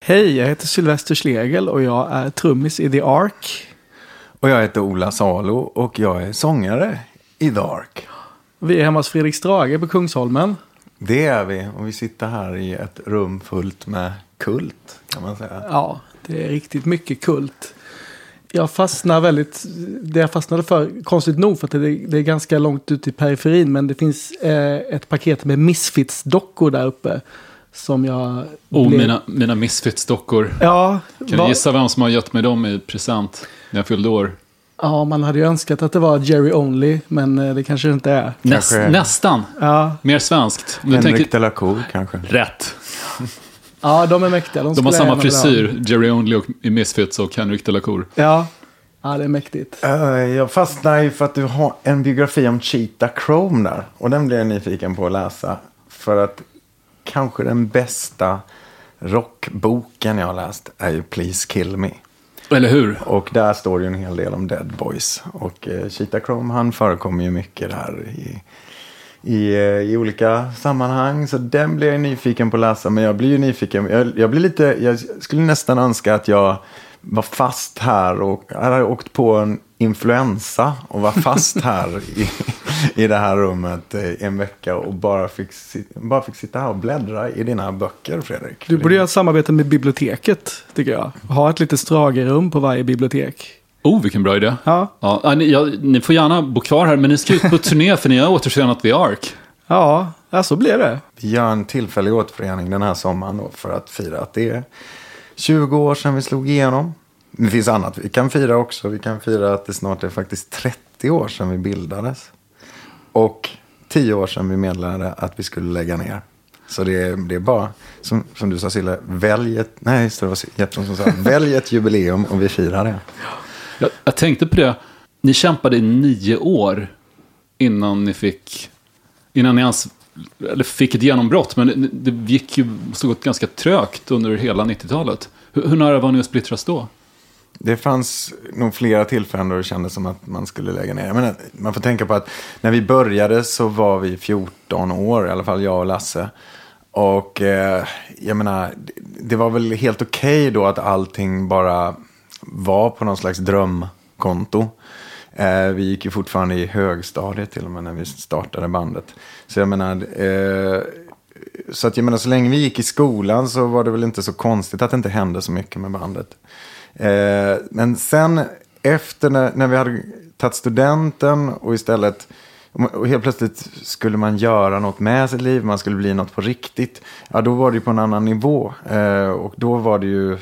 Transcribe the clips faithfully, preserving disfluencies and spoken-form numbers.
Hej, jag heter Sylvester Schlegel och jag är trummis i The Ark. Och jag heter Ola Salo och jag är sångare i The Ark. Vi är hemma hos Fredrik Strage på Kungsholmen. Det är vi, och vi sitter här i ett rum fullt med kult, kan man säga. Ja, det är riktigt mycket kult. Jag fastnar väldigt, det jag fastnade för, konstigt nog, för att det, det är ganska långt ut i periferin, men det finns eh, ett paket med Misfits-dockor där uppe. Som jag... Oh, blev... mina, mina Misfits-dockor. Ja. Kan var... du gissa vem som har gett mig dem i present när jag fyllde år? Ja, man hade ju önskat att det var Jerry Only, men det kanske inte är. Näst, kanske... Nästan. Ja. Mer svenskt. Henrik tänker... de la Cour, kanske. Rätt. Ja, de är mäktiga. De, de har samma frisyr, Jerry Only och i Misfits och Henrik de la Cour. Ja. Ja, det är mäktigt. Uh, jag fastnar ju för att du har en biografi om Cheetah Chrome där. Och den blir jag nyfiken på att läsa. För att kanske den bästa rockboken jag har läst är ju Please Kill Me. Eller hur? Och där står ju en hel del om Dead Boys. Och uh, Cheetah Chrome, han förekommer ju mycket där i, i, uh, i olika sammanhang. Så den blir jag nyfiken på att läsa. Men jag blir ju nyfiken. Jag, jag blir lite, jag skulle nästan önska att jag var fast här och jag hade åkt på en influensa och var fast här i, i det här rummet en vecka och bara fick, bara fick sitta här och bläddra i dina böcker, Fredrik. Du borde göra samarbete med biblioteket, tycker jag. Ha ett lite Strage-rum på varje bibliotek. Oh, vilken bra idé. Ja. Ja, ni, ja, ni får gärna bo kvar här, men ni ska ut på turné för ni har återförenat The Ark. Ja, ja, så blir det. Vi gör en tillfällig återförening den här sommaren då för att fira att det är tjugo år sedan vi slog igenom. Det finns annat vi kan fira också. Vi kan fira att det snart är faktiskt trettio år sedan vi bildades. Och tio år sedan vi meddelade att vi skulle lägga ner. Så det är, det är bara, som, som du sa Sille, välj ett, nej, det var Jeppson som sa, välj ett jubileum och vi firar det. Jag, jag tänkte på det, ni kämpade i nio år innan ni fick, innan ni ens eller fick ett genombrott, men det, det gick ju så gått ganska trögt under hela nittiotalet. Hur, hur nära var ni att splittras då? Det fanns nog flera tillfällen då det kändes som att man skulle lägga ner. Men man får tänka på att när vi började så var vi fjorton år, i alla fall jag och Lasse. Och eh, jag menar, det var väl helt okej okay då att allting bara var på någon slags drömkonto. Eh, vi gick ju fortfarande i högstadiet till och med när vi startade bandet. Så jag menar... Eh, så att jag menar, så länge vi gick i skolan så var det väl inte så konstigt att det inte hände så mycket med bandet. Eh, men sen efter när, när vi hade tagit studenten och istället och helt plötsligt skulle man göra något med sitt liv, man skulle bli något på riktigt, ja då var det ju på en annan nivå eh, och då var det ju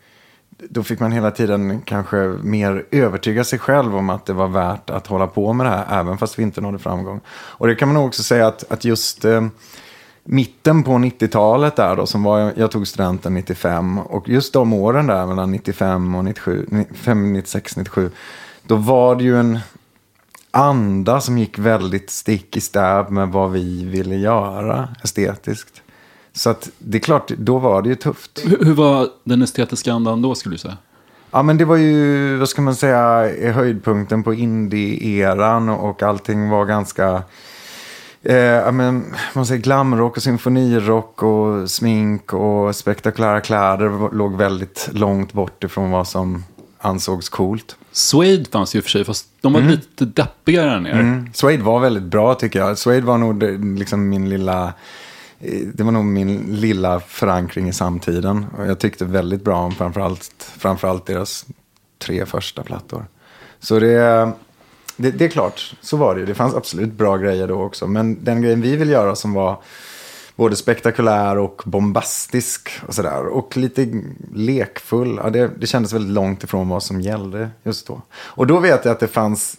då fick man hela tiden kanske mer övertyga sig själv om att det var värt att hålla på med det här även fast vi inte nådde framgång. Och det kan man nog också säga att, att just eh, mitten på nittiotalet där då, som var, jag tog studenten nittiofem, och just de åren där mellan nittiofem och nittiosju, nittiofem, nittiosex, nittiosju, då var det ju en anda som gick väldigt stick i stäv med vad vi ville göra estetiskt. Så att det är klart, då var det ju tufft. Hur, hur var den estetiska andan då, skulle du säga? Ja, men det var ju, vad ska man säga, höjdpunkten på indie-eran och allting var ganska... Eh, men, man säger glamrock och symfonirock och smink och spektakulära kläder låg väldigt långt bort ifrån vad som ansågs coolt. Suede fanns ju för sig, fast de var mm. lite deppigare där nere. Mm. Suede var väldigt bra, tycker jag. Suede var nog liksom min lilla... Det var nog min lilla förankring i samtiden. Och jag tyckte väldigt bra om framförallt, framförallt deras tre första plattor. Så det... Det, det är klart, så var det ju. Det fanns absolut bra grejer då också. Men den grejen vi vill göra som var både spektakulär och bombastisk och sådär. Och lite lekfull. Ja, det, det kändes väldigt långt ifrån vad som gällde just då. Och då vet jag att det fanns...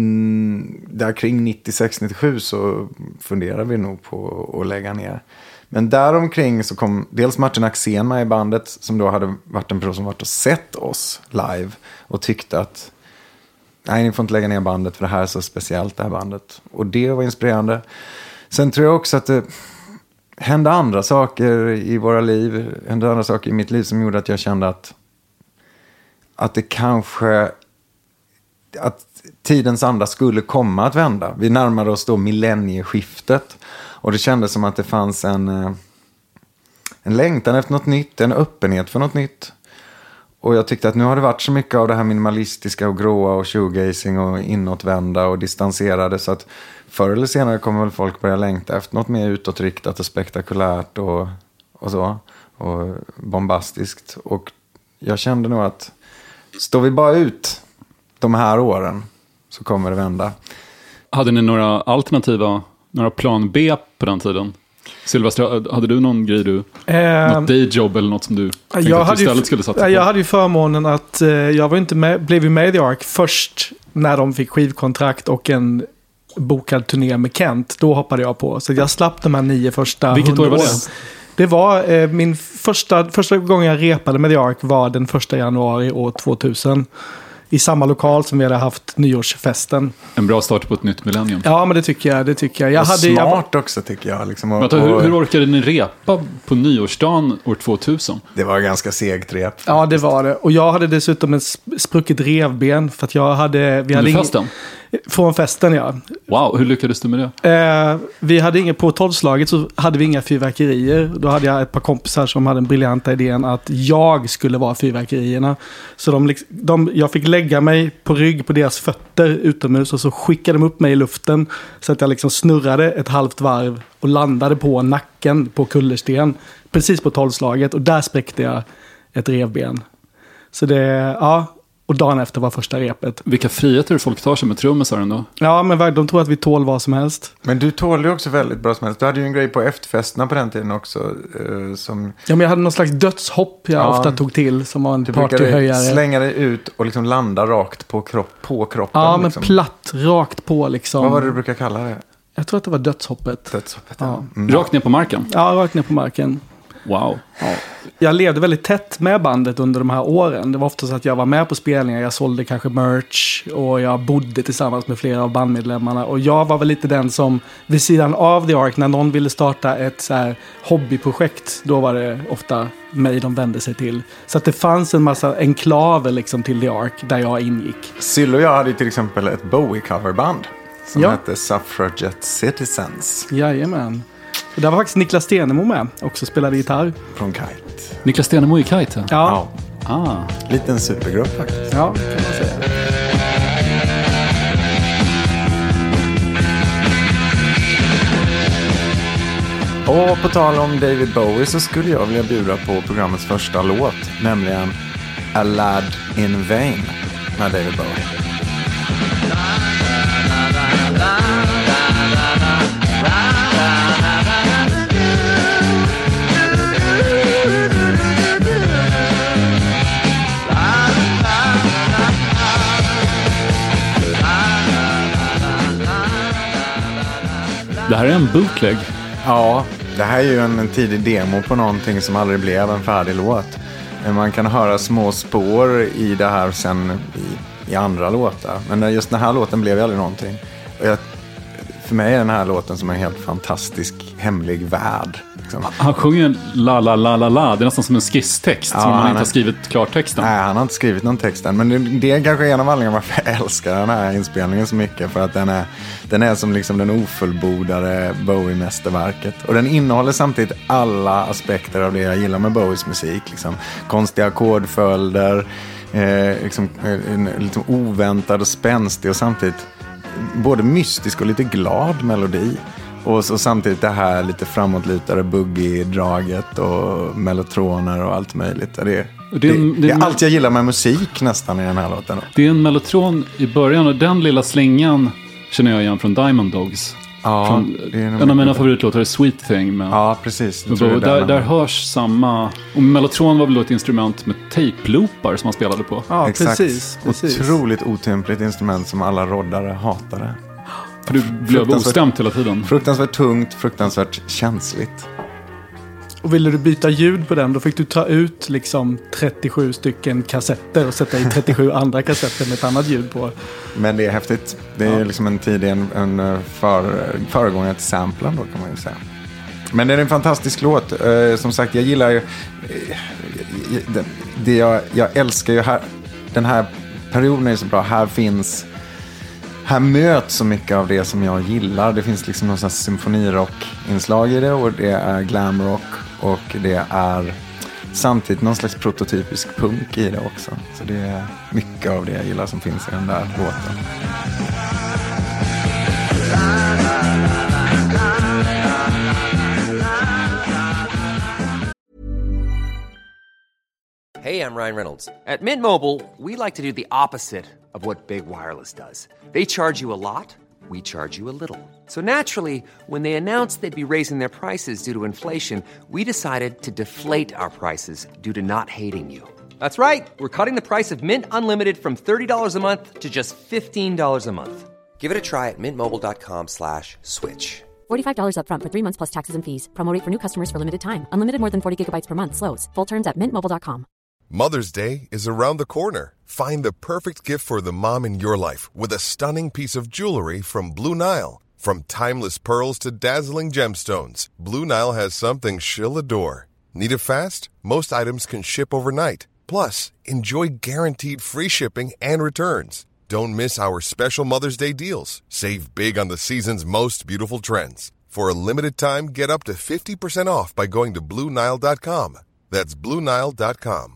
Mm, där kring nittiosex nittiosju så funderade vi nog på att lägga ner. Men däromkring så kom dels Martin Axén med i bandet. Som då hade varit en person som varit och sett oss live. Och tyckte att... Nej, ni får inte lägga ner bandet för det här är så speciellt, det här bandet. Och det var inspirerande. Sen tror jag också att det hände andra saker i våra liv. Hände andra saker i mitt liv som gjorde att jag kände att att det kanske att tidens anda skulle komma att vända. Vi närmade oss då millennieskiftet. Och det kändes som att det fanns en en längtan efter något nytt, en öppenhet för något nytt. Och jag tyckte att nu har det varit så mycket av det här minimalistiska och gråa och shoegazing och inåtvända och distanserade, så att förr eller senare kommer väl folk börja längta efter något mer utåtriktat och spektakulärt och, och så, och bombastiskt. Och jag kände nog att står vi bara ut de här åren så kommer det vända. Hade ni några alternativa, några plan B på den tiden? Sylvester, hade du någon grej du, eh, något dayjob eller något som du tänkte jag att du istället skulle satsa på? Jag hade ju förmånen att eh, jag var inte med, blev ju med i The Ark först när de fick skivkontrakt och en bokad turné med Kent. Då hoppade jag på. Så jag slapp de här nio första. Vilket år var det? Det var eh, min första, första gången jag repade med The Ark var den första januari år tvåtusen. I samma lokal som vi hade haft nyårsfesten. En bra start på ett nytt millennium. Ja, men det tycker jag. Det tycker jag. jag och hade, smart jag, också tycker jag. Liksom, och, Vänta, hur, hur orkade ni repa på nyårsdagen år tvåtusen? Det var ganska segt rep. Ja, det var det. Och jag hade dessutom en sprucket revben. För att jag hade... Vi hade festen? Ing... Från festen, ja. Wow, hur lyckades du med det? Eh, vi hade inga... På tolvslaget så hade vi inga fyrverkerier. Då hade jag ett par kompisar som hade den briljanta idén att jag skulle vara fyrverkerierna. Så de, de, jag fick lägga mig på rygg på deras fötter utomhus och så skickade de upp mig i luften så att jag liksom snurrade ett halvt varv och landade på nacken på kullersten precis på tolvslaget, och där spräckte jag ett revben. Så det, ja, och dagen efter var första repet. Vilka friheter folk tar sig med trummisar ändå. Ja, men de tror att vi tål vad som helst. Men du tål ju också väldigt bra som helst. Du hade ju en grej på efterfesterna på den tiden också. Uh, som... Ja, men jag hade någon slags dödshopp jag ja, ofta tog till som var en du partyhöjare. Du slänga dig ut och liksom landa rakt på, kropp, på kroppen. Ja, men liksom. platt, rakt på liksom. Vad var det du brukar kalla det? Jag tror att det var dödshoppet. Dödshoppet, ja. ja. Mm. Rakt ner på marken? Ja, rakt ner på marken. Wow. Ja. Jag levde väldigt tätt med bandet under de här åren. Det var ofta så att jag var med på spelningar. Jag sålde kanske merch och jag bodde tillsammans med flera av bandmedlemmarna. Och jag var väl lite den som vid sidan av The Ark, när någon ville starta ett så här hobbyprojekt, då var det ofta mig de vände sig till. Så att det fanns en massa enklaver liksom till The Ark där jag ingick. Syl och jag hade till exempel ett Bowie-coverband som ja. hette Suffragette Citizens. Jajamän. Och där var faktiskt Niklas Stenemo med, också spelade gitarr. Från Kite. Niklas Stenemo i Kite? Ja. ja. Ah. Liten supergrupp faktiskt. Ja, kan man säga. Och på tal om David Bowie så skulle jag vilja bjuda på programmets första låt, nämligen A Lad in Vain med David Bowie. Det här är en bootleg. Ja, det här är ju en, en tidig demo på någonting som aldrig blev en färdig låt. Men man kan höra små spår i det här sen i, i andra låtar. Men just den här låten blev ju aldrig någonting. Och jag, för mig är den här låten som en helt fantastisk hemlig värld. Liksom. Han sjunger la la la la la. Det är nästan som en skisstext ja, som man inte har skrivit klartexten. Nej, han har inte skrivit någon text än. Men det, det är kanske en av anledningarna varför jag älskar den här inspelningen så mycket. För att den är, den är som liksom den ofullbordade Bowie-mästerverket. Och den innehåller samtidigt alla aspekter av det jag gillar med Bowies musik. Liksom. Konstiga ackordföljder, eh, liksom, eh, liksom oväntad och spänstig och samtidigt både mystisk och lite glad melodi. Och så samtidigt det här lite framåtlutade boogie-draget och mellotroner och allt möjligt. Det, det, det, det, det är allt jag gillar med musik nästan i den här låten. Det är en mellotron i början och den lilla slingan känner jag igen från Diamond Dogs. Ja, från, en av mina favoritlåtar är Sweet Thing. Med, ja, precis. Med där, där, där hörs samma... Och mellotron var väl då ett instrument med tape-loopar som man spelade på. Ja, exakt. Precis, precis. Otroligt otympligt instrument som alla roddare hatade. För du blev ostämt hela tiden. Fruktansvärt tungt, fruktansvärt känsligt. Och ville du byta ljud på den, då fick du ta ut liksom trettiosju stycken kassetter och sätta i trettiosju andra kassetter med ett annat ljud på. Men det är häftigt. Det är ja. liksom en tidig en, en för, föregångare till samplen då kan man ju säga. Men det är en fantastisk låt. Uh, som sagt, jag gillar ju... Uh, det, det jag, jag älskar ju här... Den här perioden är så bra. Här finns... Här möts så mycket av det som jag gillar. Det finns liksom någon sån här symfonirock-inslag i det. Och det är glamrock. och det är samtidigt någon slags prototypisk punk i det också. Så det är mycket av det jag gillar som finns i den där låten. Hey, I'm Ryan Reynolds. At Mint Mobile, we like to do the opposite of what Big Wireless does. They charge you a lot, we charge you a little. So naturally, when they announced they'd be raising their prices due to inflation, we decided to deflate our prices due to not hating you. That's right. We're cutting the price of Mint Unlimited from thirty dollars a month to just fifteen dollars a month. Give it a try at mintmobile.com slash switch. forty-five dollars up front for three months plus taxes and fees. Promo rate for new customers for limited time. Unlimited more than forty gigabytes per month slows. Full terms at mint mobile dot com. Mother's Day is around the corner. Find the perfect gift for the mom in your life with a stunning piece of jewelry from Blue Nile. From timeless pearls to dazzling gemstones, Blue Nile has something she'll adore. Need it fast? Most items can ship overnight. Plus, enjoy guaranteed free shipping and returns. Don't miss our special Mother's Day deals. Save big on the season's most beautiful trends. For a limited time, get up to fifty percent off by going to blue nile dot com. That's blue nile dot com.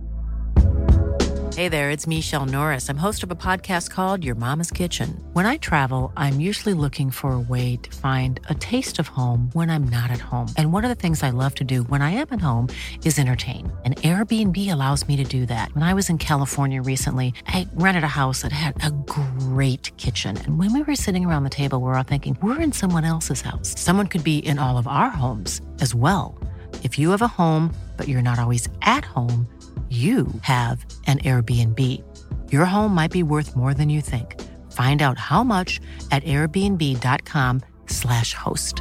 Hey there, it's Michelle Norris. I'm host of a podcast called Your Mama's Kitchen. When I travel, I'm usually looking for a way to find a taste of home when I'm not at home. And one of the things I love to do when I am at home is entertain. And Airbnb allows me to do that. When I was in California recently, I rented a house that had a great kitchen. And when we were sitting around the table, we were all thinking, we're in someone else's house. Someone could be in all of our homes as well. If you have a home, but you're not always at home, you have an Airbnb. Your home might be worth more than you think. Find out how much at airbnb.com slash host.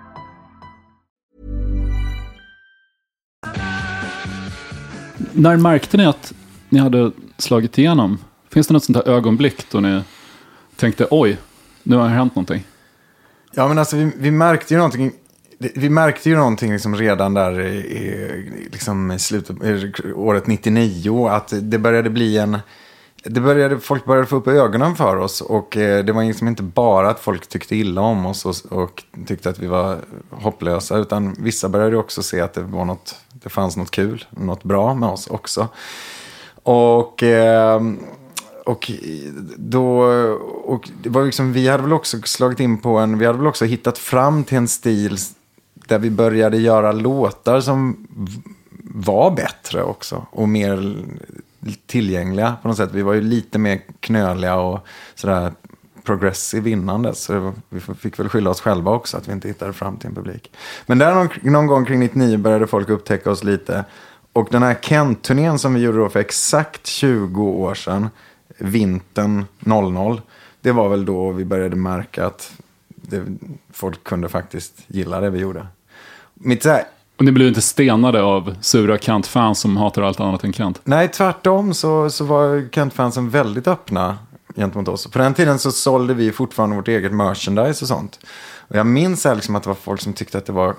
När märkte ni att ni hade slagit igenom? Finns det något sånt här ögonblick då ni tänkte, oj, nu har det hänt någonting? Ja, men alltså vi, vi märkte ju någonting... Vi märkte ju någonting liksom redan där i liksom slutet året nittionio att det började bli en det började folk började få upp ögonen för oss och det var liksom inte bara att folk tyckte illa om oss och, och tyckte att vi var hopplösa utan vissa började också se att det var något det fanns något kul, något bra med oss också. Och Och då och det var liksom vi hade väl också slagit in på en vi hade väl också hittat fram till en stil där vi började göra låtar som var bättre också och mer tillgängliga på något sätt. Vi var ju lite mer knöliga och sådär progressive innan så var, vi fick väl skylla oss själva också att vi inte hittade fram till en publik. Men där någon, någon gång kring nittionio började folk upptäcka oss lite och den här Kent-turnén som vi gjorde då för exakt tjugo år sedan vintern noll noll det var väl då vi började märka att det, folk kunde faktiskt gilla det vi gjorde. Mitt så här, och ni blev inte stenade av sura Kent-fans som hatar allt annat än Kent? Nej, tvärtom så, så var Kent-fansen väldigt öppna gentemot oss. På den tiden så sålde vi fortfarande vårt eget merchandise och sånt. Och jag minns här liksom att det var folk som tyckte att det var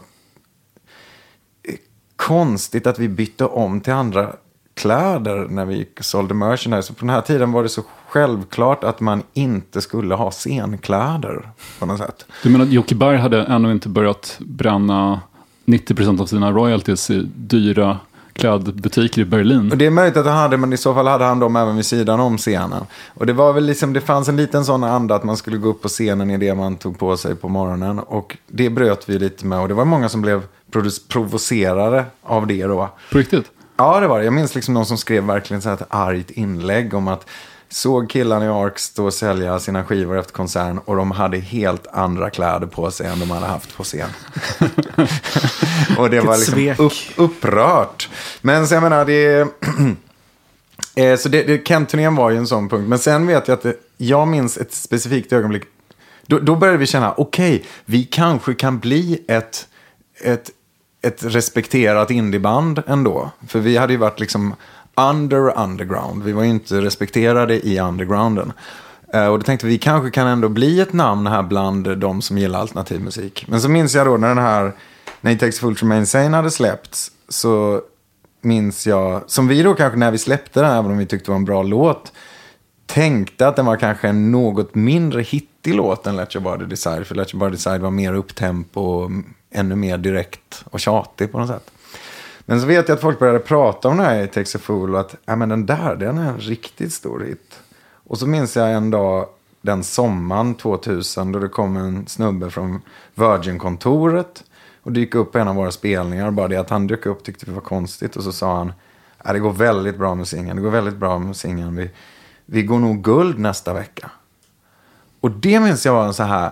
konstigt att vi bytte om till andra kläder när vi sålde merchandise. Så på den här tiden var det så självklart att man inte skulle ha scenkläder på något sätt. Du menar att Jocke Berg hade ännu inte börjat bränna nittio procent av sina royalties i dyra klädbutiker i Berlin? Och det är möjligt att han hade, men i så fall hade han dem även vid sidan om scenen. Och det var väl liksom, det fanns en liten sån anda att man skulle gå upp på scenen i det man tog på sig på morgonen. Och det bröt vi lite med. Och det var många som blev provocerade av det då. På riktigt? Ja, det var det. Jag minns liksom någon som skrev verkligen så här ett argt inlägg om att såg killarna i Ark stå och sälja sina skivor efter koncern och de hade helt andra kläder på sig än de hade haft på scen. Och det var liksom upp, upprört. Men så jag menar, det eh, så det, det Kent-turnén var ju en sån punkt. Men sen vet jag att det, jag minns ett specifikt ögonblick. Då, då började vi känna, okej, okay, vi kanske kan bli ett ett ett respekterat indieband ändå. För vi hade ju varit liksom under underground. Vi var ju inte respekterade i undergrounden. Uh, och då tänkte vi, vi kanske kan ändå bli ett namn här bland de som gillar alternativ musik. Men så minns jag då när den här när It Takes a Fool to Remain Sane hade släppts, så minns jag, som vi då kanske när vi släppte den, även om vi tyckte det var en bra låt, tänkte att den var kanske en något mindre hit viktig låt än Let Your Body Decide. För Let Your Body Decide var mer upptempo och ännu mer direkt och tjatig på något sätt. Men så vet jag att folk började prata om det här i Takes a Fool och att ja, men den där, den är en riktigt stor hit. Och så minns jag en dag, den sommaren tvåtusen, då det kom en snubbe från Virgin-kontoret och dyka upp på en av våra spelningar. Bara det att han dök upp tyckte vi var konstigt. Och så sa han, ja, det går väldigt bra med singeln, det går väldigt bra med singeln. Vi, vi går nog guld nästa vecka. Och det minns jag var en så här...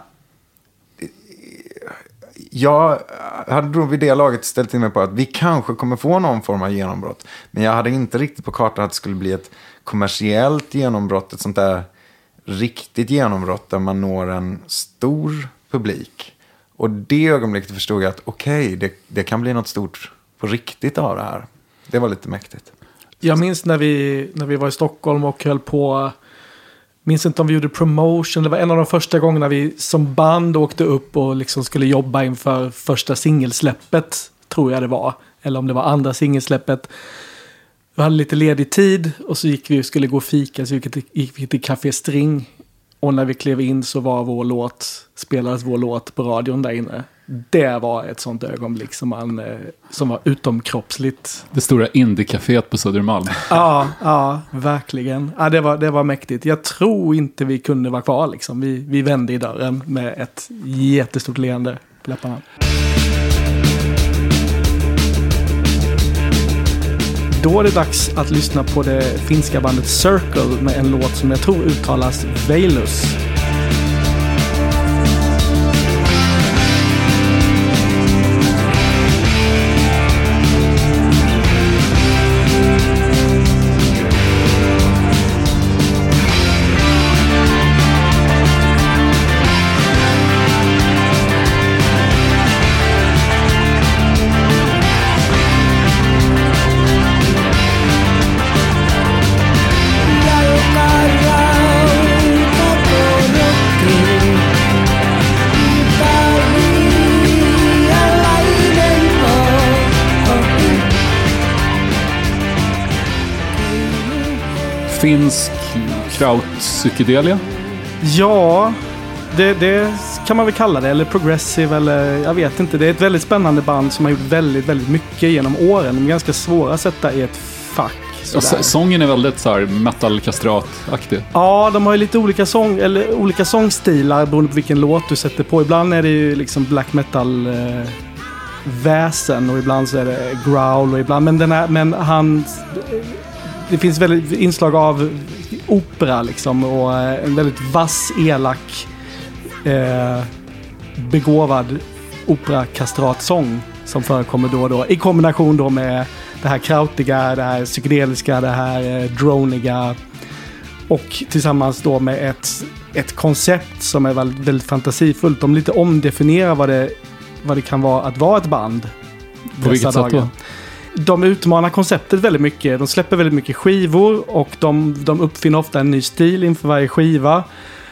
Jag hade då vid det laget ställt in mig på att vi kanske kommer få någon form av genombrott. Men jag hade inte riktigt på kartan att det skulle bli ett kommersiellt genombrott. Ett sånt där riktigt genombrott där man når en stor publik. Och det ögonblicket förstod jag att okej, okay, det, det kan bli något stort på riktigt av det här. Det var lite mäktigt. Jag minns när vi, när vi var i Stockholm och höll på... Minns inte om vi gjorde promotion. Det var en av de första gångerna vi som band åkte upp och liksom skulle jobba inför första singelsläppet, tror jag det var. Eller om det var andra singelsläppet. Vi hade lite ledig tid och så gick vi och skulle gå och fika. Så gick vi, gick vi till Café String. Och när vi klev in så var vår låt, spelades vår låt på radion där inne. Det var ett sånt ögonblick som, man, som var utomkroppsligt. Det stora indie-caféet på Södermalm. Ja, ja, verkligen. Ja, det, var, det var mäktigt. Jag tror inte vi kunde vara kvar. Liksom. Vi, vi vände i dörren med ett jättestort leende på läpparna. Då är det dags att lyssna på det finska bandet Circle med en låt som jag tror uttalas Veilus. Finsk krautpsykedelia? Ja, det, det kan man väl kalla det. Eller progressive, eller jag vet inte. Det är ett väldigt spännande band som har gjort väldigt, väldigt mycket genom åren. De är ganska svåra att sätta i ett fack. Ja, sången är väldigt så här metal-kastrat-aktig. Ja, de har ju lite olika, sång, eller olika sångstilar beroende på vilken låt du sätter på. Ibland är det ju liksom black metal... Eh, väsen och ibland så är det growl och ibland... Men, den här, men han... Det finns väldigt inslag av opera liksom och en väldigt vass, elak, eh, begåvad opera-kastratsång som förekommer då och då. I kombination då med det här krautiga, det här psykedeliska, det här eh, droniga och tillsammans då med ett, ett koncept som är väldigt, väldigt fantasifullt. De lite omdefinierar vad det, vad det kan vara att vara ett band. På vilket sätt då? De utmanar konceptet väldigt mycket. De släpper väldigt mycket skivor och de, de uppfinner ofta en ny stil inför varje skiva.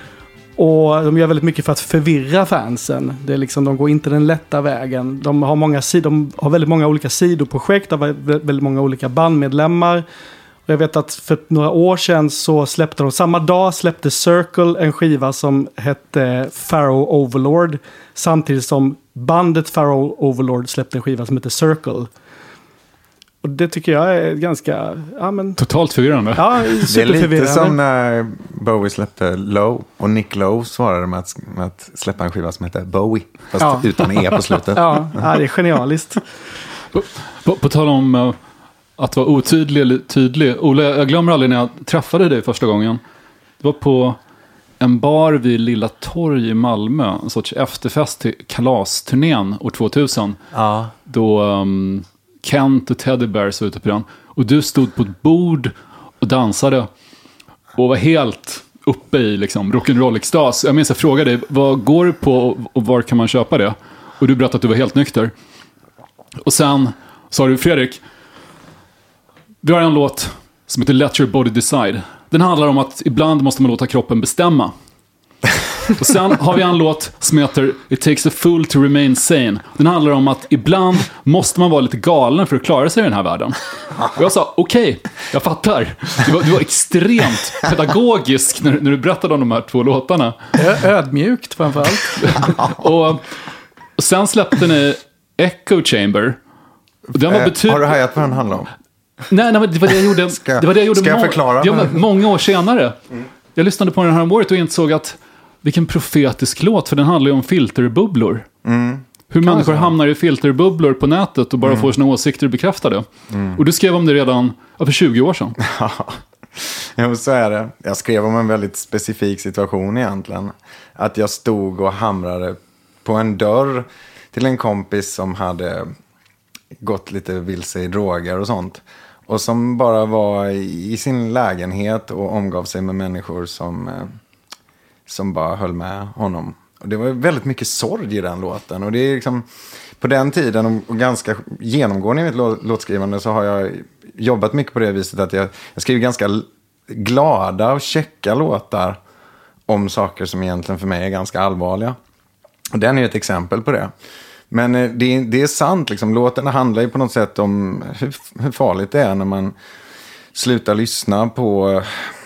Och de gör väldigt mycket för att förvirra fansen. Det är liksom, de går inte den lätta vägen. De har, många sidor, de har väldigt många olika sidoprojekt av väldigt många olika bandmedlemmar. Och jag vet att för några år sedan så släppte de, samma dag släppte Circle en skiva som hette Pharaoh Overlord. Samtidigt som bandet Pharaoh Overlord släppte en skiva som heter Circle. Och det tycker jag är ganska... Ja, men, totalt förvirrande. Ja, det är lite som när Bowie släppte Low. Och Nick Lowe svarade med att, med att släppa en skiva som heter Bowie. Fast ja. Utan E på slutet. Ja, ja, det är genialiskt. på, på, på tal om uh, att vara otydlig eller tydlig. Ola, jag glömmer aldrig när jag träffade dig första gången. Det var på en bar vid Lilla Torg i Malmö. En sorts efterfest till kalasturnén år tvåtusen. Ja. Då... Um, Kent och Teddy Bears var ute på den. Och du stod på ett bord och dansade. Och var helt uppe i liksom, rock'n'roll-extas. Jag minns jag frågade dig, vad går det på och var kan man köpa det? Och du berättade att du var helt nykter. Och sen sa du, Fredrik, vi har en låt som heter Let Your Body Decide. Den handlar om att ibland måste man låta kroppen bestämma. Och sen har vi en låt som heter It takes a fool to remain sane. Den handlar om att ibland måste man vara lite galen för att klara sig i den här världen. Och jag sa, okej, okay, jag fattar. Du var, du var extremt pedagogisk när, när du berättade om de här två låtarna. Ödmjukt framförallt. och, och sen släppte ni Echo Chamber. Den var betyd- Har du hajat vad den handlar om? Nej, nej, det var det jag gjorde. Ska, det var det jag gjorde ska jag må- förklara? Ja, många år senare. Mm. Jag lyssnade på den här om året och insåg att vilken profetisk låt, för den handlar ju om filterbubblor. Mm. Hur kan människor hamnar i filterbubblor på nätet och bara mm. får sina åsikter bekräftade. Mm. Och du skrev om det redan ja, för tjugo år sedan. Jo, så är det. Jag skrev om en väldigt specifik situation egentligen. Att jag stod och hamrade på en dörr till en kompis som hade gått lite vilse i droger och sånt. Och som bara var i sin lägenhet och omgav sig med människor som, som bara höll med honom. Och det var väldigt mycket sorg i den låten. Och det är liksom, på den tiden och ganska genomgående i mitt låtskrivande så har jag jobbat mycket på det viset att jag, jag skriver ganska glada och checka låtar om saker som egentligen för mig är ganska allvarliga. Och den är ett exempel på det. Men det, det är sant, liksom. Låten handlar ju på något sätt om hur, hur farligt det är när man slutar lyssna på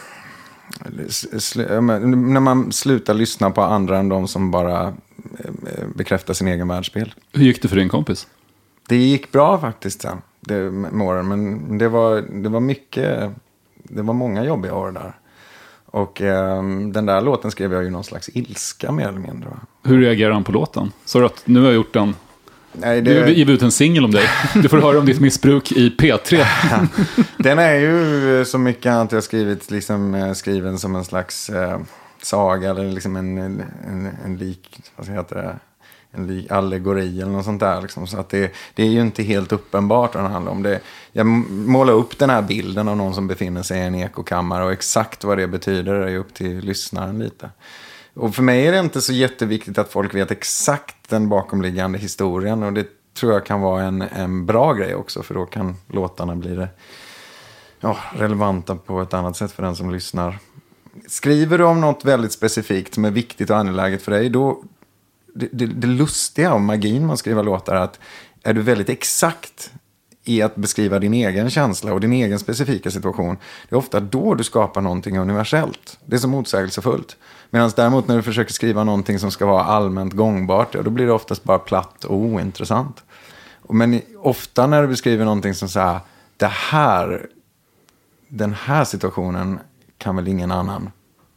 sl, när man slutar lyssna på andra än de som bara bekräftar sin egen världsbild. Hur gick det för din kompis? Det gick bra faktiskt sen, det, med åren, men det var, det var mycket, det var många jobbiga år där. Och eh, den där låten skrev jag ju någon slags ilska mer eller mindre. Hur reagerar han på låten? Så att nu har jag gjort en... Nej, det... Du har givit ut en singel om dig. Du får höra om ditt missbruk i P tre. Den är ju så mycket annat jag har skrivit, liksom, skriven som en slags eh, saga eller liksom en, en, en, en lik, vad heter det? En lik allegori eller något sånt där. Liksom. Så att det, det är ju inte helt uppenbart vad det handlar om. Det, jag målar upp den här bilden av någon som befinner sig i en ekokammare och exakt vad det betyder är upp till lyssnaren lite. Och för mig är det inte så jätteviktigt att folk vet exakt den bakomliggande historien. Och det tror jag kan vara en, en bra grej också. För då kan låtarna bli det, ja, relevanta på ett annat sätt för den som lyssnar. Skriver du om något väldigt specifikt som är viktigt och angeläget för dig, då... Det, det, det lustiga om magin man skriver låtar är att är du väldigt exakt i att beskriva din egen känsla och din egen specifika situation, det är ofta då du skapar någonting universellt. Det är så motsägelsefullt. Medan däremot när du försöker skriva någonting som ska vara allmänt gångbart, då blir det oftast bara platt och ointressant. Men ofta när du beskriver någonting som så här, det här, den här situationen kan väl ingen annan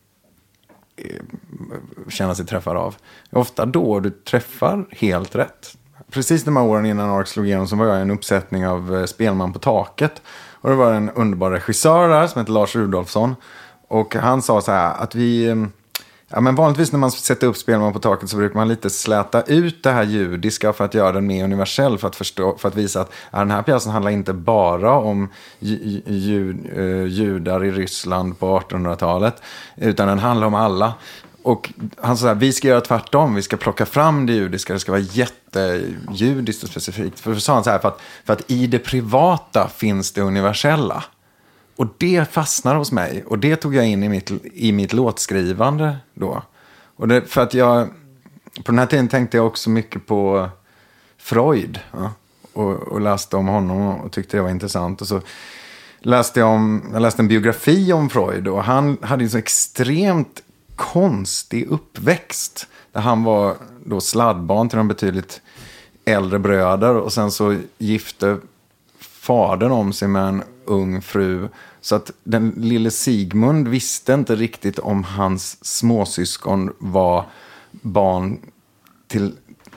känna sig träffad av. Ofta då du träffar helt rätt. Precis de här åren innan Ark slog igenom så var jag i en uppsättning av Spelman på taket. Och det var en underbar regissör där som heter Lars Rudolfsson. Och han sa så här att vi... Ja, men vanligtvis när man sätter upp Spelman på taket så brukar man lite släta ut det här judiska för att göra den mer universell, för att, förstå, för att visa att ja, den här pjäsen handlar inte bara om ju, ju, uh, judar i Ryssland på artonhundratalet, utan den handlar om alla. Och han sa så här, vi ska göra tvärtom, vi ska plocka fram det judiska, det ska vara jättejudiskt och specifikt. För så sa han så här, för att, för att i det privata finns det universella. Och det fastnade hos mig. Och det tog jag in i mitt, i mitt låtskrivande då. Och det, för att jag... På den här tiden tänkte jag också mycket på Freud. Ja, och, och läste om honom och tyckte det var intressant. Och så läste jag, om, jag läste en biografi om Freud. Och han hade en så extremt konstig uppväxt. Där han var då sladdbarn till de betydligt äldre bröder. Och sen så gifte fadern om sig med en ung fru. Så att den lille Sigmund visste inte riktigt om hans småsyskon var barn till,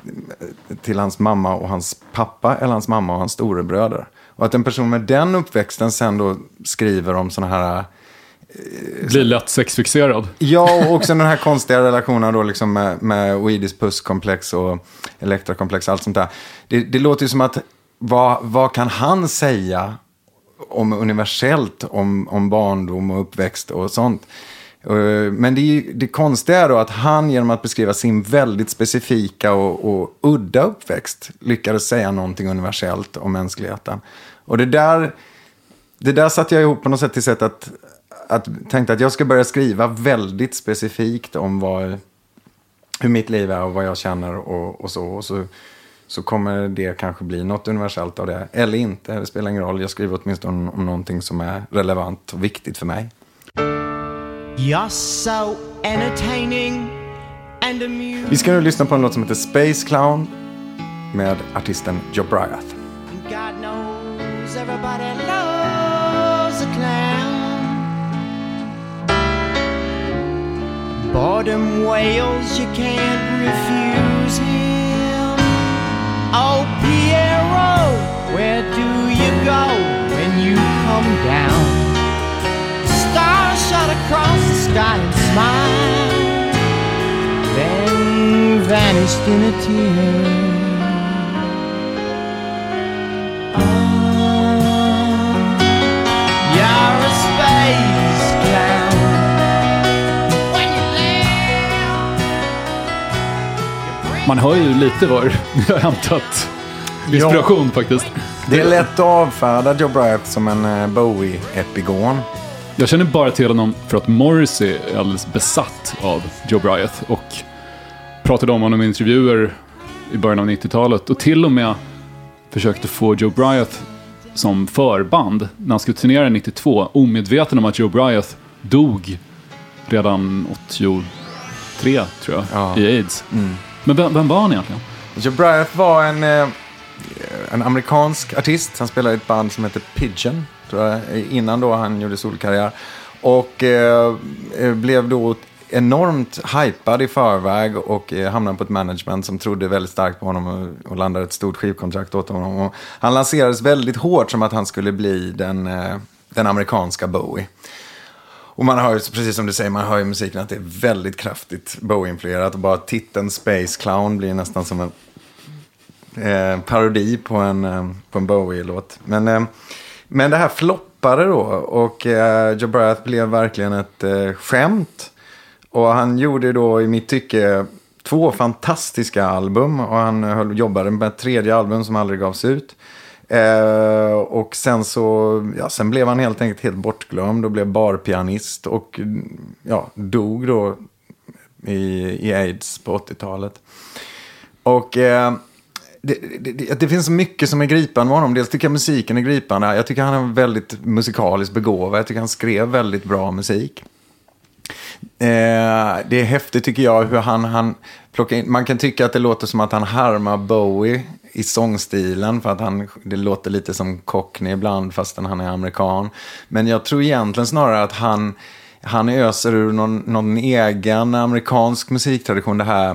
till hans mamma och hans pappa eller hans mamma och hans storebröder. Och att en person med den uppväxten sen då skriver om såna här... Eh, Blir lätt sexfixerad. Ja, och också den här konstiga relationen då liksom med, med Oedipus-komplex och Elektra-komplex, allt sånt där. Det, det låter ju som att vad, vad kan han säga om universellt, om, om barndom och uppväxt och sånt. Men det, är, det konstiga är då att han genom att beskriva sin väldigt specifika och, och udda uppväxt lyckades säga någonting universellt om mänskligheten. Och det där, det där satte jag ihop på något sätt till sätt att, att tänkte att jag ska börja skriva väldigt specifikt om vad, hur mitt liv är och vad jag känner och, och så. Och så, så kommer det kanske bli något universellt av det. Eller inte, det spelar ingen roll. Jag skriver åtminstone om, om någonting som är relevant och viktigt för mig. You're so entertaining and amusing. Vi ska nu lyssna på en låt som heter Space Clown med artisten Jobriath. God knows everybody loves a clown. Boredom wails, you can't refuse him. Oh, Pierrot, where do you go when you come down? Stars shot across the sky and smiled, then vanished in a tear. Man hör ju lite var jag har hämtat inspiration ja, faktiskt. Det är lätt att avfärda Jobriath som en Bowie-epigon. Jag känner bara till honom för att Morrissey är alldeles besatt av Jobriath och pratade om honom i intervjuer i början av nittiotalet och till och med försökte få Jobriath som förband när han skulle turnera nittiotvå, omedveten om att Jobriath dog redan åttiotre tror jag, ja. i AIDS. Mm. Men vem, vem var han egentligen? Jobriath var en, eh, en amerikansk artist. Han spelade i ett band som heter Pigeon, tror jag, innan då han gjorde solkarriär. Och eh, blev då enormt hypad i förväg och eh, hamnade på ett management som trodde väldigt starkt på honom och, och landade ett stort skivkontrakt åt honom. Och han lanserades väldigt hårt som att han skulle bli den, eh, den amerikanska Bowie. Och man hör ju, precis som du säger, man hör ju musiken att det är väldigt kraftigt Bowie-influerat. Och bara titeln Space Clown blir nästan som en eh, parodi på en, eh, på en Bowie-låt. Men, eh, men det här floppade då och eh, Jobriath blev verkligen ett eh, skämt. Och han gjorde då i mitt tycke två fantastiska album. Och han höll, jobbade med ett tredje album som aldrig gavs ut. Eh, och sen så ja, sen blev han helt enkelt helt bortglömd och blev barpianist och ja, dog då i, i AIDS på åttiotalet. Och eh, det, det, det finns så mycket som är gripande med honom. Dels tycker jag musiken är gripande. Jag tycker han är väldigt musikaliskt begåvad. Jag tycker han skrev väldigt bra musik. Eh, det är häftigt tycker jag hur han, han plockar in. Man kan tycka att det låter som att han härmar Bowie i sångstilen för att han, det låter lite som Cockney ibland fastän han är amerikan. Men jag tror egentligen snarare att han, han öser ur någon, någon egen amerikansk musiktradition. Det här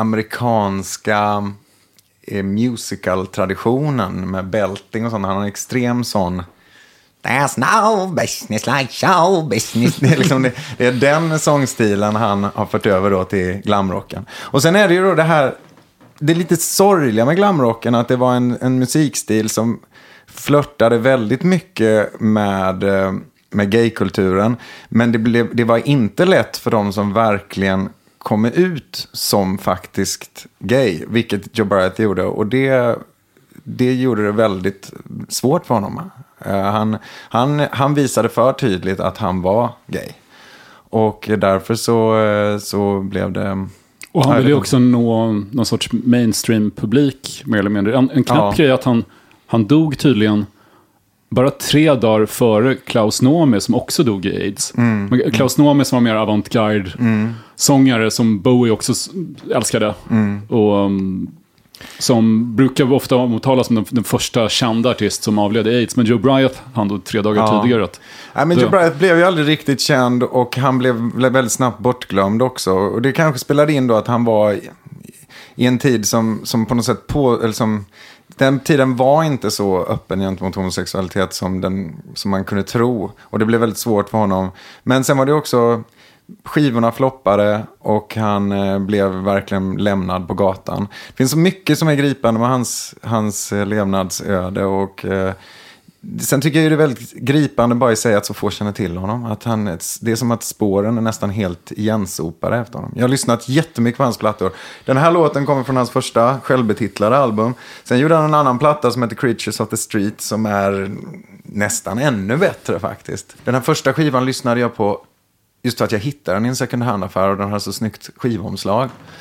amerikanska eh, musical-traditionen med belting och sånt. Han har en extrem sån There's no business like show business. Det är, liksom det, det är den sångstilen han har fört över då till glamrocken. Och sen är det ju då det här, det är lite sorgliga med glamrocken att det var en, en musikstil som flörtade väldigt mycket med, med gaykulturen. Men det, blev, det var inte lätt för dem som verkligen kom ut som faktiskt gay, vilket Jobriath gjorde. Och det, det gjorde det väldigt svårt för honom. Uh, han, han, han visade för tydligt att han var gay. Och därför så, så blev det... Och han ville ju också nå någon sorts mainstream-publik, mer eller mindre. En, en knapp ja. grej att han, han dog tydligen bara tre dagar före Klaus Nomi, som också dog i AIDS. Mm. Men Klaus Nomi som var mer avantgarde mm. sångare som Bowie också älskade. Mm. Och... Um, som brukar ofta omtalas som den, den första kända artist som avled i AIDS. Men Jobriath, han då tre dagar ja. tidigare. Att, ja, men Jobriath blev ju aldrig riktigt känd och han blev, blev väldigt snabbt bortglömd också. Och det kanske spelade in då att han var i, i en tid som, som på något sätt på... Eller som, den tiden var inte så öppen gentemot homosexualitet som, den, som man kunde tro. Och det blev väldigt svårt för honom. Men sen var det också... Skivorna floppade och han eh, blev verkligen lämnad på gatan. Det finns så mycket som är gripande med hans, hans eh, levnadsöde och eh, sen tycker jag det är väldigt gripande bara i sig att så få känna till honom. Att han, det är som att spåren är nästan helt igensopade efter honom. Jag har lyssnat jättemycket på hans plattor. Den här låten kommer från hans första självbetitlade album. Sen gjorde han en annan platta som heter Creatures of the Street som är nästan ännu bättre faktiskt. Den här första skivan lyssnade jag på just för att jag hittade den i en second hand-affär och den har så snyggt skivomslag.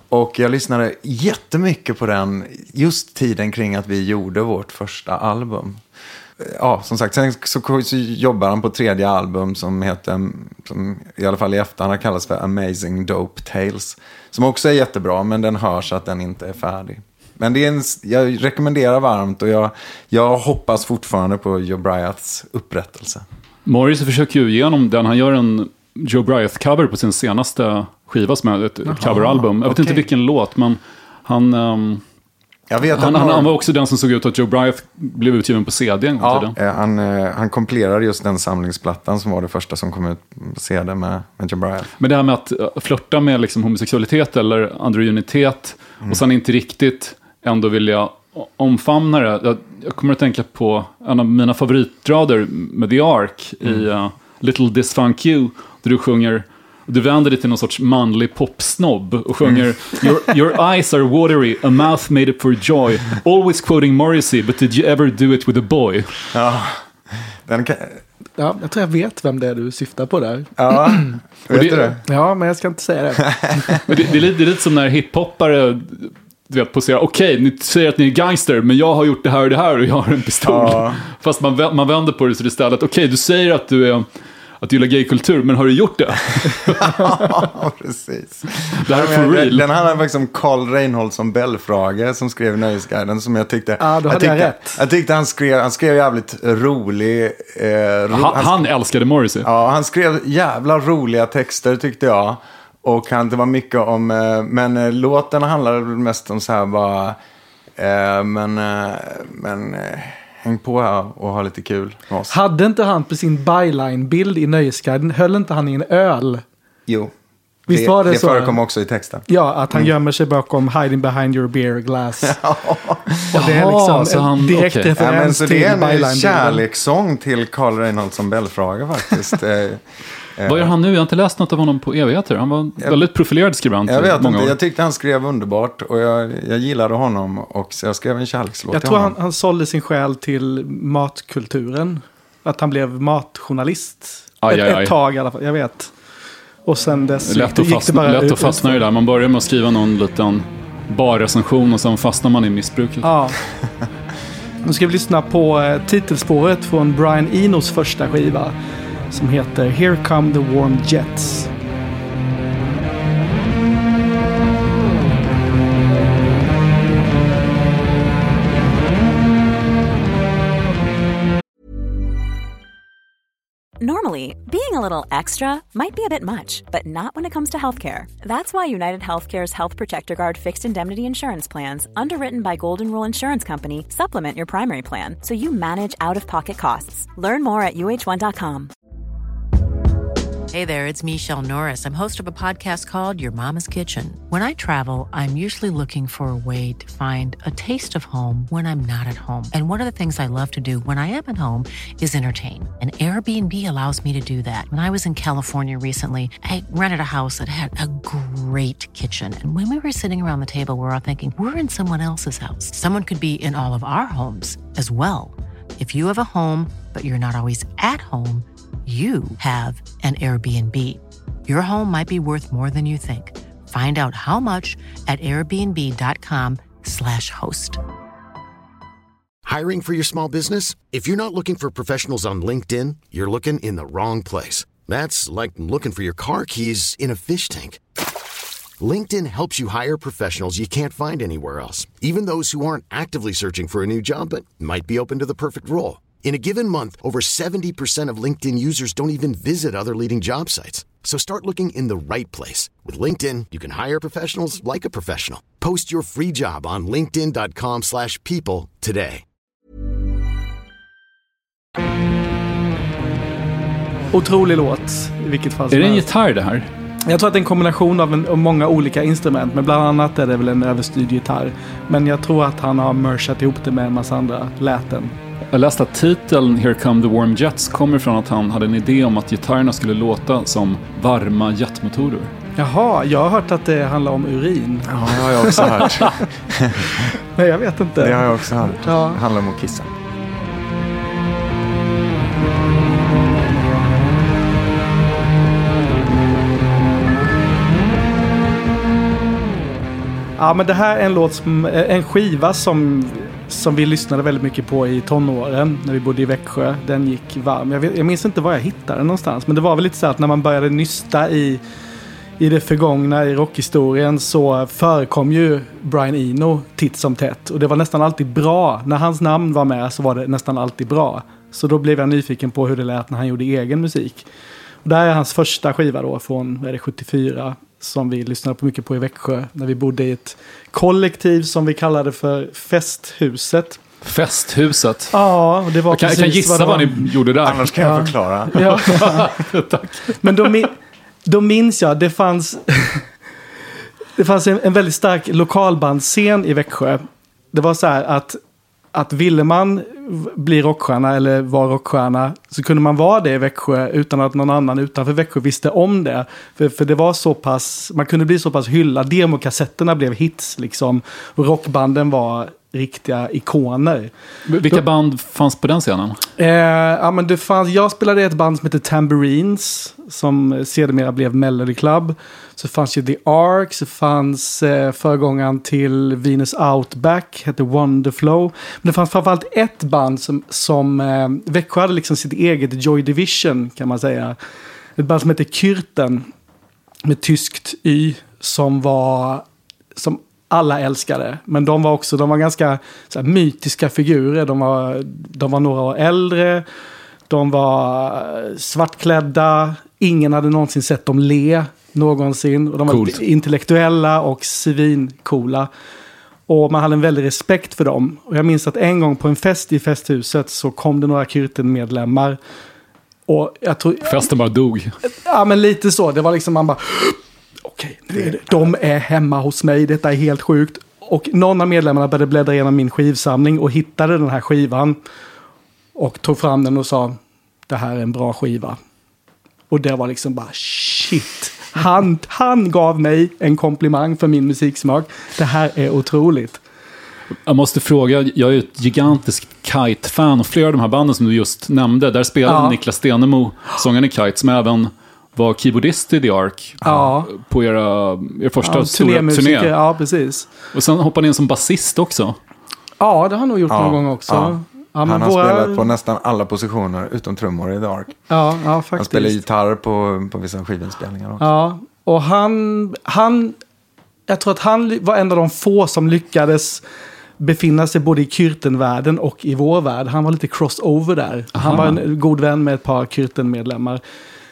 Och jag lyssnade jättemycket på den just tiden kring att vi gjorde vårt första album. Ja, som sagt, sen så, så jobbar han på tredje album som heter, som i alla fall i efterhand har kallats för Amazing Dope Tales. Som också är jättebra, men den hörs att den inte är färdig. Men det är en, jag rekommenderar varmt och jag, jag hoppas fortfarande på Joe Bryatts upprättelse. Morrissey försöker ju igenom den. Han gör en Joe Bryant-cover på sin senaste skiva som är ett Aha, coveralbum. Jag vet okay. inte vilken låt, men han... Um, jag vet han, han, han, har... han var också den som såg ut att Joe Bryant blev utgiven på C D en gång ja, tiden. Eh, han, eh, han kompilerade just den samlingsplattan som var det första som kom ut på C D med, med Joe Bryant. Men det här med att uh, flirta med liksom, homosexualitet eller androgynitet mm. och sen inte riktigt ändå vilja omfamna det. Jag, jag kommer att tänka på en av mina favoritrader med The Ark mm. i uh, Little Disfunk You, där du sjunger, du vänder dig till någon sorts manlig popsnobb och sjunger mm. your, your eyes are watery, a mouth made up for joy, always quoting Morrissey, but did you ever do it with a boy? Ja, den kan... ja, jag tror jag vet vem det är du syftar på där. Ja, vet det, du det? Ja, men jag ska inte säga det. det, det, är lite, det är lite som när hiphoppare du vet, poserar, okej, okay, ni säger att ni är gangster, men jag har gjort det här och det här och jag har en pistol. Ja. Fast man, man vänder på det så det istället, okej, okay, du säger att du är att du gillar gaykultur, men har du gjort det? Ja, precis. Det här är for real. Den handlar faktiskt om Carl Reinhold som Bellfrage som skrev Nöjesguiden, som jag tyckte... Ja, då hade jag, tyckte, jag rätt. Jag tyckte han skrev, han skrev jävligt rolig... Eh, ro, han, han, han älskade Morrissey. Ja, han skrev jävla roliga texter tyckte jag. Och han, det var mycket om... Eh, men eh, låten handlade mest om så här bara... Eh, men... Eh, men eh, häng på här och ha lite kul med oss. Hade inte han på sin byline-bild i Nöjesguiden, höll inte han i en öl? Jo. Visst det, var det, det så? Det förekom också i texten. Ja, att han mm. gömmer sig bakom hiding behind your beer glass. Ja. Och det är liksom så han, en direkt okay. referens ja, men så till byline-bilden. Det är en kärlekssång till Carl Reinhold som Bellfrage faktiskt. Vad gör han nu? Jag har inte läst något av honom på evigheter. Han var jag, väldigt profilerad skribent. Jag vet många inte. år. Jag tyckte han skrev underbart och jag, jag gillade honom och så jag skrev en kärlekslåt jag till tror honom. Han, han sålde sin själ till matkulturen. Att han blev matjournalist. Aj, ett, aj, aj. ett tag i alla fall, jag vet. Och sen dess lätt att gick fastna, det bara lätt att fastna i det där. Man börjar med att skriva någon liten barrecension och sen fastnar man i missbruket. Ja. Nu ska vi lyssna på eh, titelspåret från Brian Enos första skiva som heter Here Come the Warm Jets. Normally, being a little extra might be a bit much, but not when it comes to healthcare. That's why United Healthcare's Health Protector Guard fixed indemnity insurance plans, underwritten by Golden Rule Insurance Company, supplement your primary plan so you manage out-of-pocket costs. Learn more at U H one dot com. Hey there, it's Michelle Norris. I'm host of a podcast called Your Mama's Kitchen. When I travel, I'm usually looking for a way to find a taste of home when I'm not at home. And one of the things I love to do when I am at home is entertain. And Airbnb allows me to do that. When I was in California recently, I rented a house that had a great kitchen. And when we were sitting around the table, we were all thinking, we're in someone else's house. Someone could be in all of our homes as well. If you have a home, but you're not always at home, you have an Airbnb. Your home might be worth more than you think. Find out how much at airbnb.com slash host. Hiring for your small business? If you're not looking for professionals on LinkedIn, you're looking in the wrong place. That's like looking for your car keys in a fish tank. LinkedIn helps you hire professionals you can't find anywhere else, even those who aren't actively searching for a new job but might be open to the perfect role. In a given month, over seventy percent of LinkedIn users don't even visit other leading job sites. So start looking in the right place. With LinkedIn, you can hire professionals like a professional. Post your free job on linkedin.com slash people today. Otrolig låt, i vilket fall. Är det en gitarr det här? Jag tror att det är en kombination av, en, av många olika instrument, men bland annat är det väl en överstyrd gitarr. Men jag tror att han har merchat ihop det med en massa andra läten. Jag läste att titeln Here Come the Warm Jets kommer från att han hade en idé om att gitarrerna skulle låta som varma jetmotorer. Jaha, jag har hört att det handlar om urin. Ja, det har jag också hört. Nej, jag vet inte. Det har jag också hört. Ja. Det handlar om att kissa. Ja, men det här är en låt som, en skiva som, som vi lyssnade väldigt mycket på i tonåren när vi bodde i Växjö. Den gick varm. Jag, vet, jag minns inte var jag hittade den någonstans, men det var väl lite så att när man började nysta i, i det förgångna, i rockhistorien, så förekom ju Brian Eno titt som tätt. Och det var nästan alltid bra. När hans namn var med så var det nästan alltid bra. Så då blev jag nyfiken på hur det lät när han gjorde egen musik. Och där är hans första skiva då från är det sjuttiofyra som vi lyssnade på mycket på i Växjö när vi bodde i ett kollektiv som vi kallade för Festhuset. Festhuset? Ja, och det var jag kan, precis jag kan gissa vad, vad ni gjorde där. Annars kan jag förklara. Ja. Tack. Men då, min, då minns jag, det fanns, det fanns en, en väldigt stark lokalbandsscen i Växjö. Det var så här att Att ville man bli rockstjärna eller vara rockstjärna så kunde man vara det i Växjö utan att någon annan utanför Växjö visste om det. För, för det var så pass, man kunde bli så pass hyllad. Demokassetterna blev hits liksom. Och rockbanden var riktiga ikoner. Vilka Då, band fanns på den scenen? Eh, ja, men det fanns, jag spelade i ett band som heter Tambourines som sedermera blev Melody Club. Så fanns ju The Ark, så fanns eh, föregångaren till Venus Outback, hette Wonderflow. Men det fanns framförallt ett band som, som eh, Växjö hade liksom sitt eget Joy Division kan man säga. Ett band som heter Kürten med tyskt Y som var som alla älskade. Men de var också, de var ganska så här, mytiska figurer. De var, de var några år äldre. De var svartklädda. Ingen hade någonsin sett dem le någonsin. Och de var Coolt. Intellektuella och svincoola. Och man hade en väldig respekt för dem. Och jag minns att en gång på en fest i Festhuset så kom det några Kürten-medlemmar. Och jag tror... Festen bara dog. Ja, men lite så. Det var liksom man bara... Okej, okay, de är hemma hos mig. Detta är helt sjukt. Och någon av medlemmarna började bläddra igenom min skivsamling och hittade den här skivan. Och tog fram den och sa, det här är en bra skiva. Och det var liksom bara, shit. Han, han gav mig en komplimang för min musiksmak. Det här är otroligt. Jag måste fråga, jag är ett gigantiskt Kite-fan. Och flera av de här banden som du just nämnde, där spelade ja. Niklas Stenemo, sångaren i Kite, som även var keyboardist i The Ark. Ja. På era, er första ja, stora turné. Ja, precis. Och sen hoppade ni in som basist också. Ja, det har han nog gjort ja. någon gång också. Ja. Ja, han har våra... spelat på nästan alla positioner utom trummor i The Ark. Ja, ja, faktiskt. Han spelar gitarr på, på vissa skivinspelningar också. Ja, och han, han... Jag tror att han var en av de få som lyckades befinna sig både i Kürten-världen och i vår värld. Han var lite crossover där. Aha. Han var en god vän med ett par Kürten-medlemmar.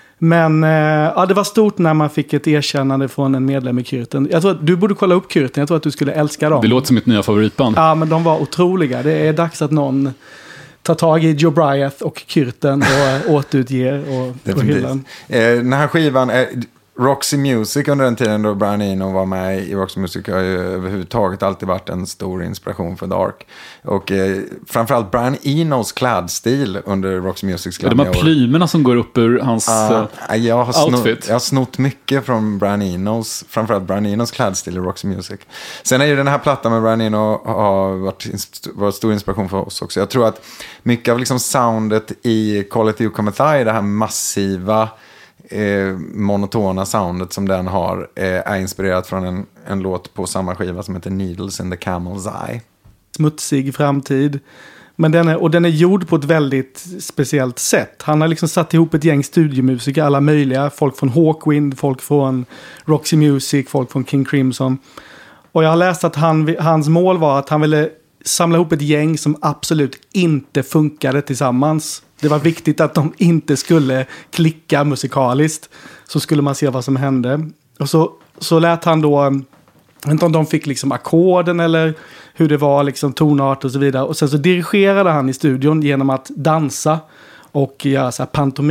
Men eh, ja, det var stort när man fick ett erkännande från en medlem i Kürten. Jag tror att du borde kolla upp Kürten. Jag tror att du skulle älska dem. Det låter som mitt nya favoritband. Ja, men de var otroliga. Det är dags att någon tar tag i Joe Bryant och Kürten och återutger och, och hyllan. Eh, den här skivan är... Roxy Music under den tiden då Brian Eno var med i Roxy Music har ju överhuvudtaget alltid varit en stor inspiration för The Ark. Och eh, framförallt Brian Enos klädstil under Roxy Musics ja, de här plymerna som går upp ur hans uh, jag har outfit. Snott, jag har snott mycket från Brian Enos, framförallt Brian Enos klädstil i Roxy Music. Sen är ju den här plattan med Brian Eno har varit, varit stor inspiration för oss också. Jag tror att mycket av liksom soundet i Call It You Come Thigh, det här massiva Eh, monotona soundet som den har eh, är inspirerat från en, en låt på samma skiva som heter Needles in the Camel's Eye. Smutsig framtid. Men den är, och den är gjord på ett väldigt speciellt sätt. Han har liksom satt ihop ett gäng studiomusiker, alla möjliga. Folk från Hawkwind, folk från Roxy Music, folk från King Crimson. Och jag har läst att han, hans mål var att han ville samla ihop ett gäng som absolut inte funkade tillsammans. Det var viktigt att de inte skulle klicka musikaliskt. Så skulle man se vad som hände. Och så, så lät han då... Jag vet inte om de fick liksom ackorden eller hur det var, liksom tonart och så vidare. Och sen så dirigerade han i studion genom att dansa och göra så här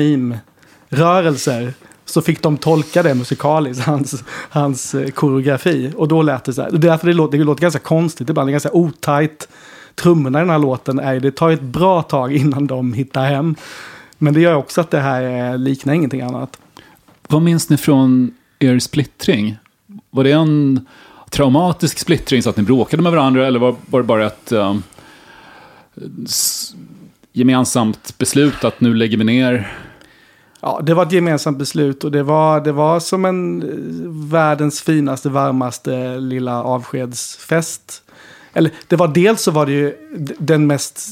pantomimrörelser. Så fick de tolka det musikaliskt, hans, hans koreografi. Och då lät det så här. Och därför det låter, det låter ganska konstigt ibland. Det är ganska otajt. Trummorna i den här låten är, det tar ett bra tag innan de hittar hem. Men det gör också att det här liknar ingenting annat. Vad minns ni från er splittring? Var det en traumatisk splittring så att ni bråkade med varandra, eller var, var det bara ett um, s- gemensamt beslut att nu lägger vi ner? Ja, det var ett gemensamt beslut och det var, det var som en världens finaste, varmaste lilla avskedsfest. Eller det var dels så var det ju den mest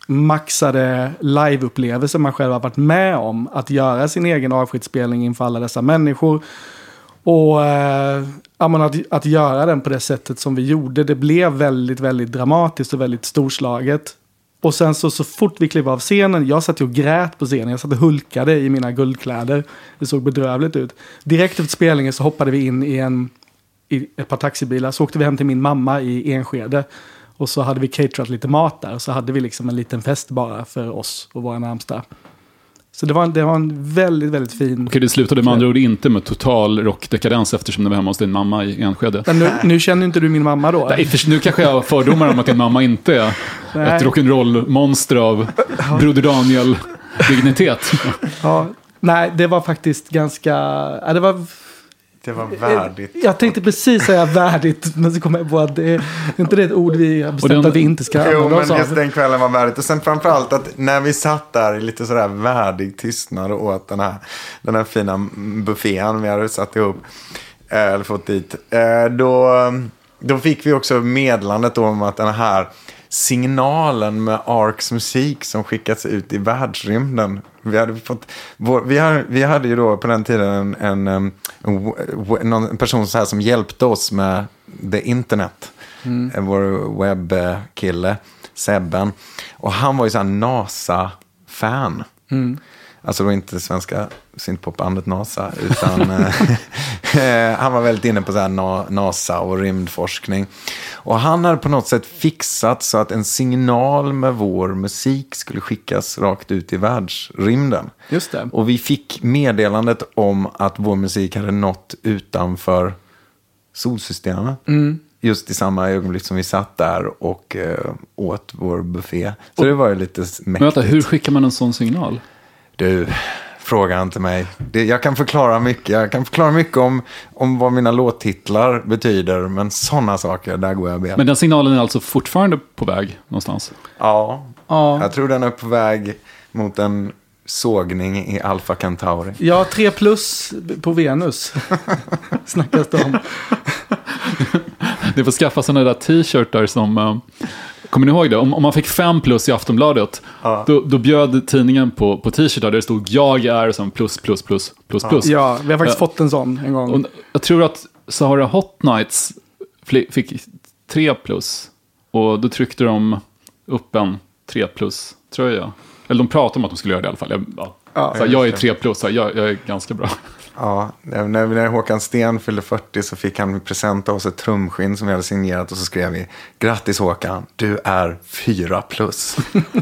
maxade liveupplevelse man själv har varit med om. Att göra sin egen avskedsspelning inför alla dessa människor. Och äh, att, att göra den på det sättet som vi gjorde, det blev väldigt, väldigt dramatiskt och väldigt storslaget. Och sen så, så fort vi klev av scenen, jag satt ju och grät på scenen, jag satt och hulkade i mina guldkläder. Det såg bedrövligt ut. Direkt efter spelningen så hoppade vi in i, en, i ett par taxibilar, så åkte vi hem till min mamma i Enskede. Och så hade vi caterat lite mat där, och så hade vi liksom en liten fest bara för oss och våra närmsta. Så det var, det var en väldigt, väldigt fin... Okej, det slutade med andra ord inte med total rockdekadens eftersom du var hemma hos din mamma i Enskede. Men nu, nu känner inte du min mamma då? Nej, för nu kanske jag har fördomar om att din mamma inte är Nej. ett rock'n'roll-monster av Broder Daniel-dignitet. Ja, nej, det var faktiskt ganska... Ja, det var... Det var värdigt. Jag tänkte precis säga värdigt, men så kom jag på att det är inte det ett ord vi har bestämt den, att vi inte ska använda. Jo, oss men av. just den kvällen var värdigt. Och sen framförallt att när vi satt där i lite sådär värdig tystnad och åt den här, den här fina buffén vi hade satt ihop, eller fått dit, då, då fick vi också meddelandet om att den här signalen med Arcs musik som skickats ut i världsrymden. Vi hade fått vår, vi, hade, vi hade ju då på den tiden en, en, en, en person så här som hjälpte oss med the internet. Mm. Vår webbkille Sebben. Och han var ju så här NASA-fan. Mm. Alltså då inte det svenska synthpopbandet NASA, utan han var väldigt inne på så här NASA och rymdforskning. Och han hade på något sätt fixat så att en signal med vår musik skulle skickas rakt ut i världsrymden. Just det. Och vi fick meddelandet om att vår musik hade nått utanför solsystemet. Mm. Just i samma ögonblick som vi satt där och eh, åt vår buffé. Så och, det var ju lite mäktigt. Men vänta, hur skickar man en sån signal? Du, fråga inte mig. Det, jag kan förklara mycket. Jag kan förklara mycket om, om vad mina låttitlar betyder. Men sådana saker, där går jag bet. Men den signalen är alltså fortfarande på väg någonstans? Ja, ja. Jag tror den är på väg mot en sågning i Alpha Centauri. Ja, tre plus på Venus. Snackas det om. Det får skaffa sådana där t-shirtar som... Uh, kommer ni ihåg det? Om, om man fick fem plus i Aftonbladet, ja. då, då bjöd tidningen på, på t-shirtar där det stod jag är som plus, plus, plus, plus, plus. Ja, vi har faktiskt uh, fått en sån en gång. Och jag tror att Sahara Hot Nights fick tre plus. Och då tryckte de upp en tre plus, tror jag. Eller de pratade om att de skulle göra det i alla fall. Jag, ja. Ja, så jag är tre plus, så jag, jag är ganska bra. Ja, när, när Håkan Sten fyllde fyrtio så fick han present av oss ett trumskinn som vi hade signerat och så skrev vi: grattis Håkan, du är fyra plus.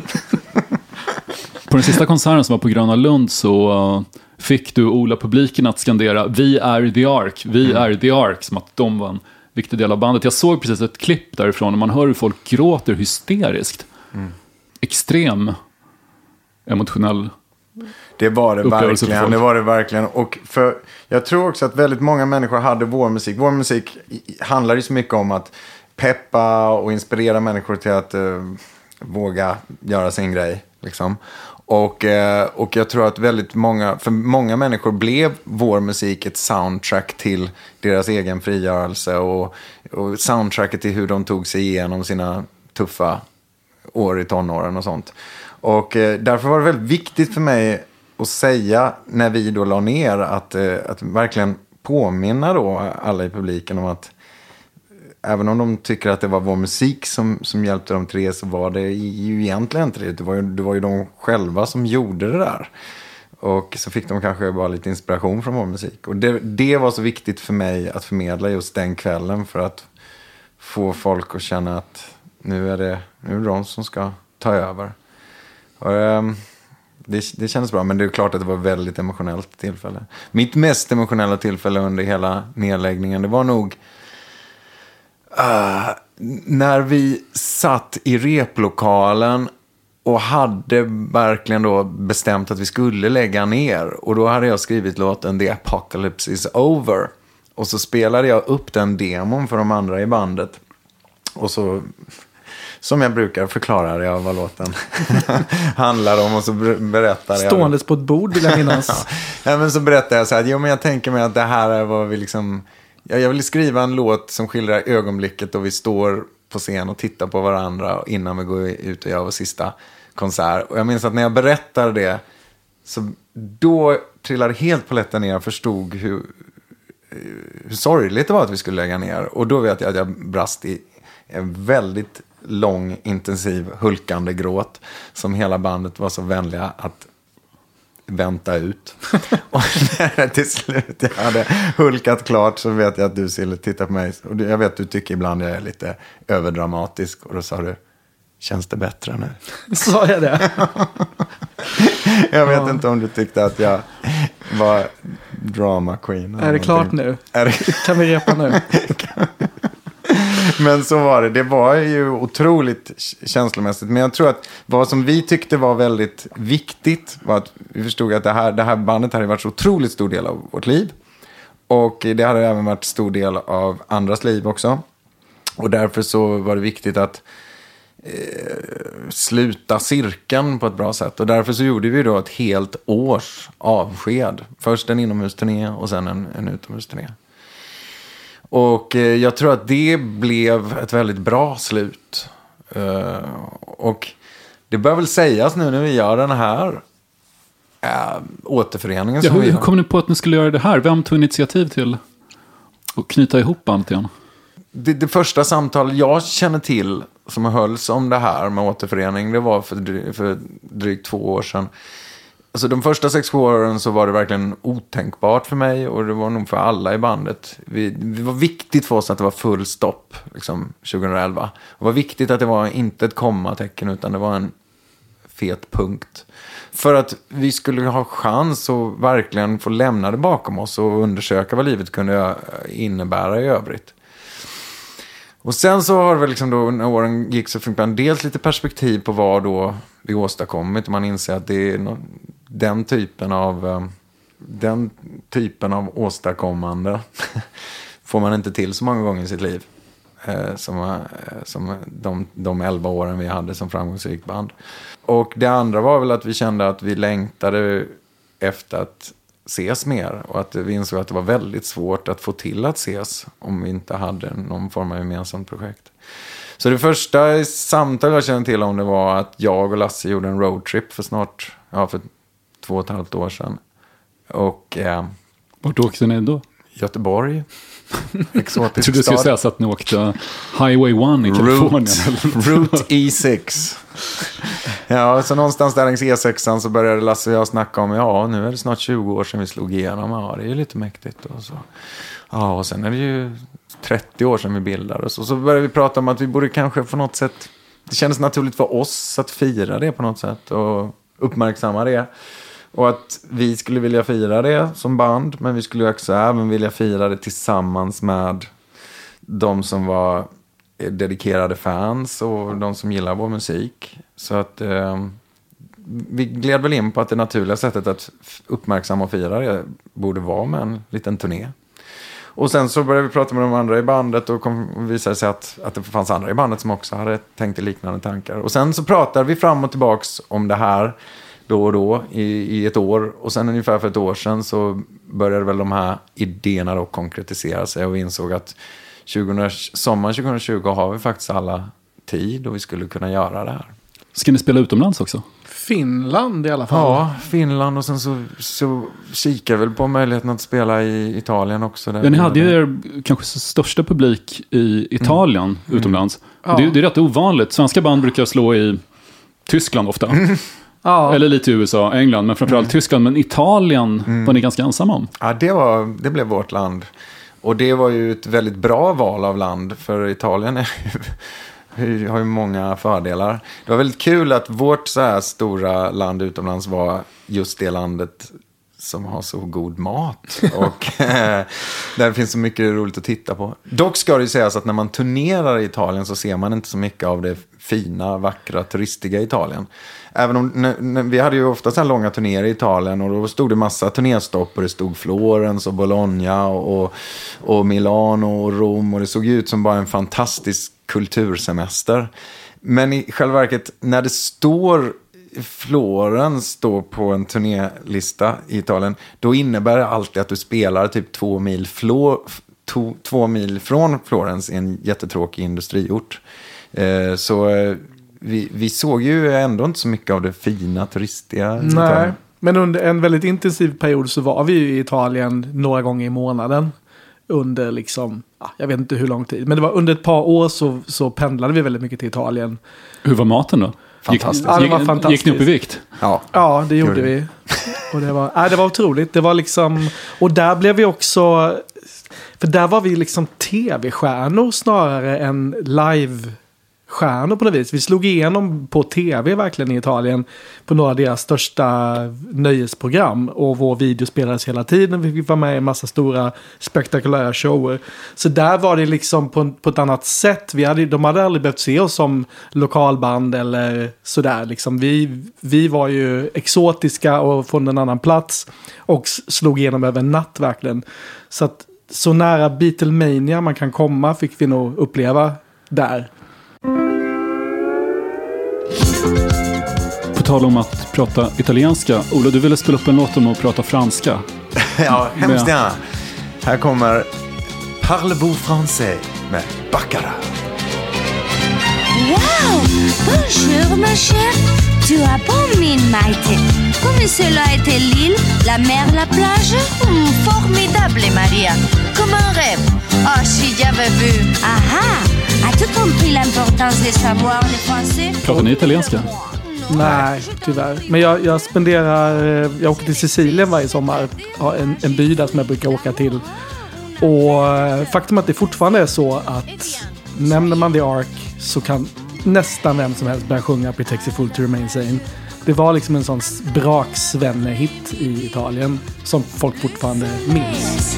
På den sista konserten som var på Gröna Lund så uh, fick du Ola publiken att skandera vi är The Ark, vi mm. är The Ark, som att de var en viktig del av bandet. Jag såg precis ett klipp därifrån och man hör hur folk gråter hysteriskt. Mm. Extrem emotionell. Det var det verkligen, det var det verkligen. Och för, jag tror också att väldigt många människor hade vår musik. Vår musik handlar ju så mycket om att peppa och inspirera människor till att uh, våga göra sin grej. Liksom. Och, uh, och jag tror att väldigt många, för många människor blev vår musik ett soundtrack till deras egen frigörelse. Och, och soundtracket till hur de tog sig igenom sina tuffa år i tonåren och sånt. Och uh, därför var det väldigt viktigt för mig att säga när vi då la ner att, att verkligen påminna då alla i publiken om att även om de tycker att det var vår musik som, som hjälpte dem till det, så var det ju egentligen inte det. Det var ju, det var ju de själva som gjorde det där. Och så fick de kanske bara lite inspiration från vår musik. Och det, det var så viktigt för mig att förmedla just den kvällen för att få folk att känna att nu är det, nu är det de som ska ta över. Och, um, Det, det kändes bra, men det är klart att det var ett väldigt emotionellt tillfälle. Mitt mest emotionella tillfälle under hela nedläggningen, det var nog uh, när vi satt i replokalen och hade verkligen då bestämt att vi skulle lägga ner. Och då hade jag skrivit låten The Apocalypse is Over. Och så spelade jag upp den demon för de andra i bandet. Och så som jag brukar förklara jag vad låten handlar om och så berättar jag. Ståendes på ett bord vill jag minnas. Ja, men så berättar jag så här, jo men jag tänker mig att det här är vad vi liksom, jag vill skriva en låt som skildrar ögonblicket då vi står på scen och tittar på varandra innan vi går ut och gör vår sista konsert. Och jag minns att när jag berättade det så då trillade helt polletten ner och förstod hur, hur sorgligt det var att vi skulle lägga ner. Och då vet jag att jag brast i en väldigt lång, intensiv, hulkande gråt som hela bandet var så vänliga att vänta ut. Och när till slut jag hade hulkat klart så vet jag att du Sille tittar på mig. Och jag vet att du tycker ibland jag är lite överdramatisk. Och då sa du, känns det bättre nu? Sa jag det? Jag vet ja. inte om du tyckte att jag var drama queen. Är det klart nu? Är det... Kan vi repa nu? Men så var det. Det var ju otroligt känslomässigt. Men jag tror att vad som vi tyckte var väldigt viktigt var att vi förstod att det här, det här bandet hade varit så otroligt stor del av vårt liv. Och det hade även varit stor del av andras liv också. Och därför så var det viktigt att eh, sluta cirkeln på ett bra sätt. Och därför så gjorde vi då ett helt års avsked. Först en inomhusturné och sen en, en utomhusturné. Och eh, jag tror att det blev ett väldigt bra slut. Uh, och det bör väl sägas nu när vi gör den här äh, återföreningen. Ja, som hur, vi hur kom ni på att ni skulle göra det här? Vem tog initiativ till att knyta ihop bandet igen? Det, det första samtal jag känner till som hölls om det här med återförening, det var för, dry, för drygt två år sedan. Alltså de första sex åren så var det verkligen otänkbart för mig och det var nog för alla i bandet. Vi, det var viktigt för oss att det var full stopp liksom, tjugoelva. Det var viktigt att det var inte ett kommatecken utan det var en fet punkt. För att vi skulle ha chans att verkligen få lämna det bakom oss och undersöka vad livet kunde innebära i övrigt. Och sen så har det väl liksom då när åren gick så fick man dels lite perspektiv på vad då vi åstadkommit. Man inser att det är no- den typen av den typen av åstadkommande får man inte till så många gånger i sitt liv. Eh, som, eh, som de, de elva åren vi hade som framgångsrik band. Och det andra var väl att vi kände att vi längtade efter att ses mer. Och att vi insåg att det var väldigt svårt att få till att ses om vi inte hade någon form av gemensamt projekt. Så det första samtal jag kände till om det var att jag och Lasse gjorde en roadtrip för snart, ja för två och ett halvt år sedan. Och eh, vart åkte ni då? Göteborg. Exotisk jag trodde du skulle säga så att ni åkte Highway one i Kalifornien. Route, Route E sex. Ja, så någonstans där längs E sexan så började Lasse och jag snacka om, ja nu är det snart tjugo år sedan vi slog igenom. Ja, det är ju lite mäktigt. Och så. Ja, och sen är det ju trettio år sedan vi bildades. Och så började vi prata om att vi borde kanske på något sätt, det kändes naturligt för oss att fira det på något sätt och uppmärksamma det. Och att vi skulle vilja fira det som band, men vi skulle också även vilja fira det tillsammans med de som var dedikerade fans och de som gillar vår musik. Så att eh, vi gled väl in på att det naturliga sättet att uppmärksamma och fira det borde vara med en liten turné. Och sen så började vi prata med de andra i bandet och kom, visade sig att, att det fanns andra i bandet som också hade tänkt i liknande tankar. Och sen så pratade vi fram och tillbaks om det här då och då i, i ett år. Och sen ungefär för ett år sedan så började väl de här idéerna då konkretisera sig. Och vi insåg att tjugo, sommaren tjugohundratjugo har vi faktiskt alla tid och vi skulle kunna göra det här. Ska ni spela utomlands också? Finland i alla fall. Ja, Finland och sen så, så kikar väl på möjligheten att spela i Italien också. Där ja, ni hade ju er kanske största publik i Italien mm. utomlands. Mm. Ja. Det, det är rätt ovanligt. Svenska band brukar slå i Tyskland ofta. Mm. Ja. Eller lite i U S A, England, men framförallt mm. Tyskland. Men Italien mm. var ni ganska ensamma om. Ja, det, var, det blev vårt land. Och det var ju ett väldigt bra val av land. För Italien är ju, har ju många fördelar. Det var väldigt kul att vårt så här stora land utomlands var just det landet som har så god mat. Och eh, där finns så mycket roligt att titta på. Dock ska det ju sägas att när man turnerar i Italien så ser man inte så mycket av det fina, vackra, turistiga Italien. Även om när, när, vi hade ju ofta så här långa turnéer i Italien och då stod det massa turnéstopp och det stod Florens och Bologna och, och Milano och Rom och det såg ut som bara en fantastisk kultursemester. Men i själva verket, när det står Florens står på en turnélista i Italien, då innebär det alltid att du spelar typ två mil, flå, to, två mil från Florens i en jättetråkig industriort. Eh, så eh, vi, vi såg ju ändå inte så mycket av det fina turistiga. Nej, Italien. Men under en väldigt intensiv period så var vi ju i Italien några gånger i månaden. Under liksom, jag vet inte hur lång tid. Men det var under ett par år så, så pendlade vi väldigt mycket till Italien. Hur var maten då? Fantastiskt. Ja, det var fantastiskt. Gick ni upp i vikt? Ja, ja det gjorde vi. Och det var, nej, det var otroligt. Det var liksom, och där blev vi också, för där var vi liksom tv-stjärnor snarare än live-stjärnor på det vis. Vi slog igenom på tv verkligen i Italien på några av deras största nöjesprogram. Och vår video spelades hela tiden. Vi fick vara med i en massa stora spektakulära shower. Så där var det liksom på, på ett annat sätt. Vi hade, de hade aldrig behövt se oss som lokalband eller sådär. Liksom. Vi, vi var ju exotiska och från en annan plats. Och slog igenom över en natt verkligen. Så att så nära Beatlemania man kan komma fick vi nog uppleva där. På tal om att prata italienska, Ola, du ville spela upp en låt om att prata franska. Ja, hemskt gärna. Här kommer Parlez-vous français med Baccara. Wow! Bonjour ma chère. Tu as bon mine, Maïté. Comme cela était l'île, la mer, la plage. Mm, formidable, Maria. Comme un rêve. Oh, si j'avais vu. Aha! As-tu compris l'importance de savoir le français? Pratar ni italienska? Nej, tyvärr. Men jag, jag spenderar, jag åker till Sicilien varje sommar. Har en, en by där som jag brukar åka till. Och faktum är att det fortfarande är så att nämner man The Ark så kan nästan vem som helst börja sjunga It Takes a Fool to Remain Sane. Det var liksom en sån braksvenne-hit i Italien som folk fortfarande minns.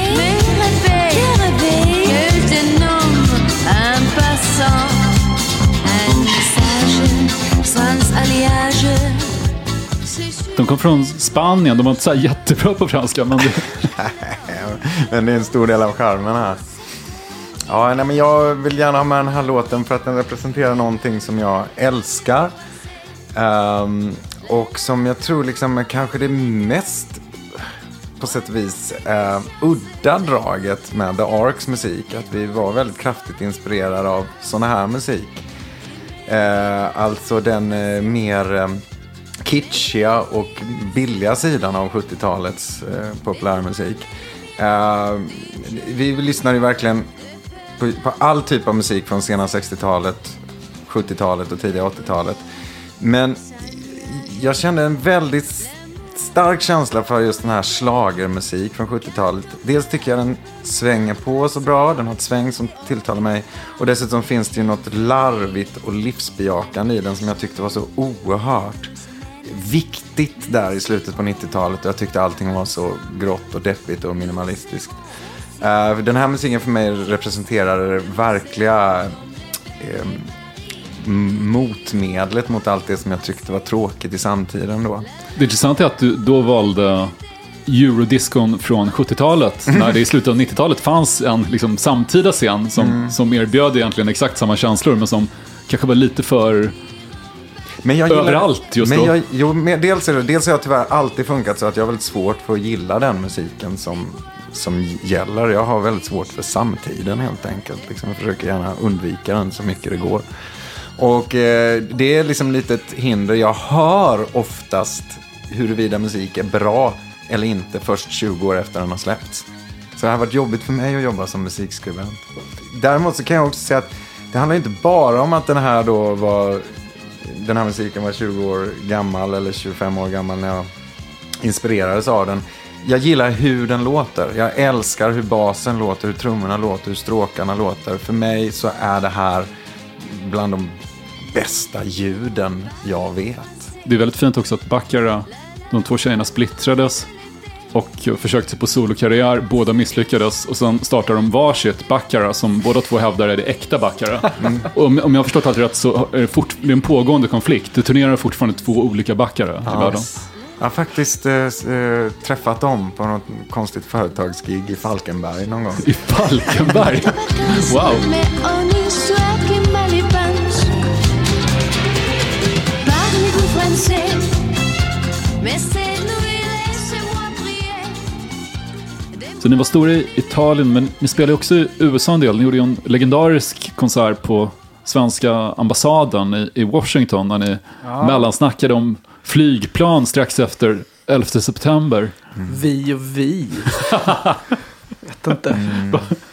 De kom från Spanien, de var inte så här jättebra på franska. Men det... men det är en stor del av charmen här. Ja, nej, men jag vill gärna ha med den här låten för att den representerar någonting som jag älskar. Um, och som jag tror liksom är kanske det mest på sätt och vis uh, udda draget med The Arks musik. Att vi var väldigt kraftigt inspirerade av såna här musik. Uh, alltså den uh, mer um, kitschiga och billiga sidan av sjuttiotalets uh, populärmusik. Uh, vi lyssnar ju verkligen på, på all typ av musik från sena sextiotalet, sjuttiotalet och tidiga åttiotalet. Men jag kände en väldigt stark känsla för just den här schlagermusik från sjuttiotalet. Dels tycker jag den svänger på så bra, den har ett sväng som tilltalar mig. Och dessutom finns det ju något larvigt och livsbejakande i den som jag tyckte var så oerhört viktigt där i slutet på nittiotalet. Jag tyckte allting var så grått och deppigt och minimalistiskt. Uh, den här musiken för mig representerar det verkliga uh, motmedlet mot allt det som jag tyckte var tråkigt i samtiden då. Det intressanta är att du då valde eurodiscon från sjuttiotalet mm. när det i slutet av nittiotalet fanns en liksom, samtida scen som, mm. som erbjöd egentligen exakt samma känslor men som kanske var lite för men jag överallt gillar, just men då. Jag, jo, men dels, är det, dels har jag tyvärr alltid funkat så att jag har väldigt svårt för att gilla den musiken som, som gäller. Jag har väldigt svårt för samtiden helt enkelt. Liksom, jag försöker gärna undvika den så mycket det går. Och eh, det är liksom lite ett hinder. Jag hör oftast huruvida musik är bra eller inte först tjugo år efter den har släppts. Så det har varit jobbigt för mig att jobba som musikskribent. Däremot så kan jag också säga att det handlar inte bara om att den här då var den här musiken var tjugo år gammal eller tjugofem år gammal när jag inspirerades av den. Jag gillar hur den låter. Jag älskar hur basen låter, hur trummorna låter, hur stråkarna låter. För mig så är det här bland de bästa ljuden jag vet. Det är väldigt fint också att Baccara, de två tjejerna splittrades och försökte sig på solokarriär, båda misslyckades och sen startar de varsitt Baccara som båda två hävdar är det äkta Baccara. Mm. Och om, om jag har förstått allt rätt så är det, fort, det är en pågående konflikt. Det turnerar fortfarande två olika Baccara ja. i världen. Jag har faktiskt äh, träffat dem på något konstigt företagsgig i Falkenberg någon gång. I Falkenberg? Wow! Mais cette nuit, laissez-moi prier. Så ni var stora i Italien, men ni spelade också i U S A en del. Ni gjorde ju en legendarisk konsert på svenska ambassaden i, i Washington när ni ja. mellansnackade om flygplan strax efter elfte september. Mm. Vi och vi. Vet inte. Mm.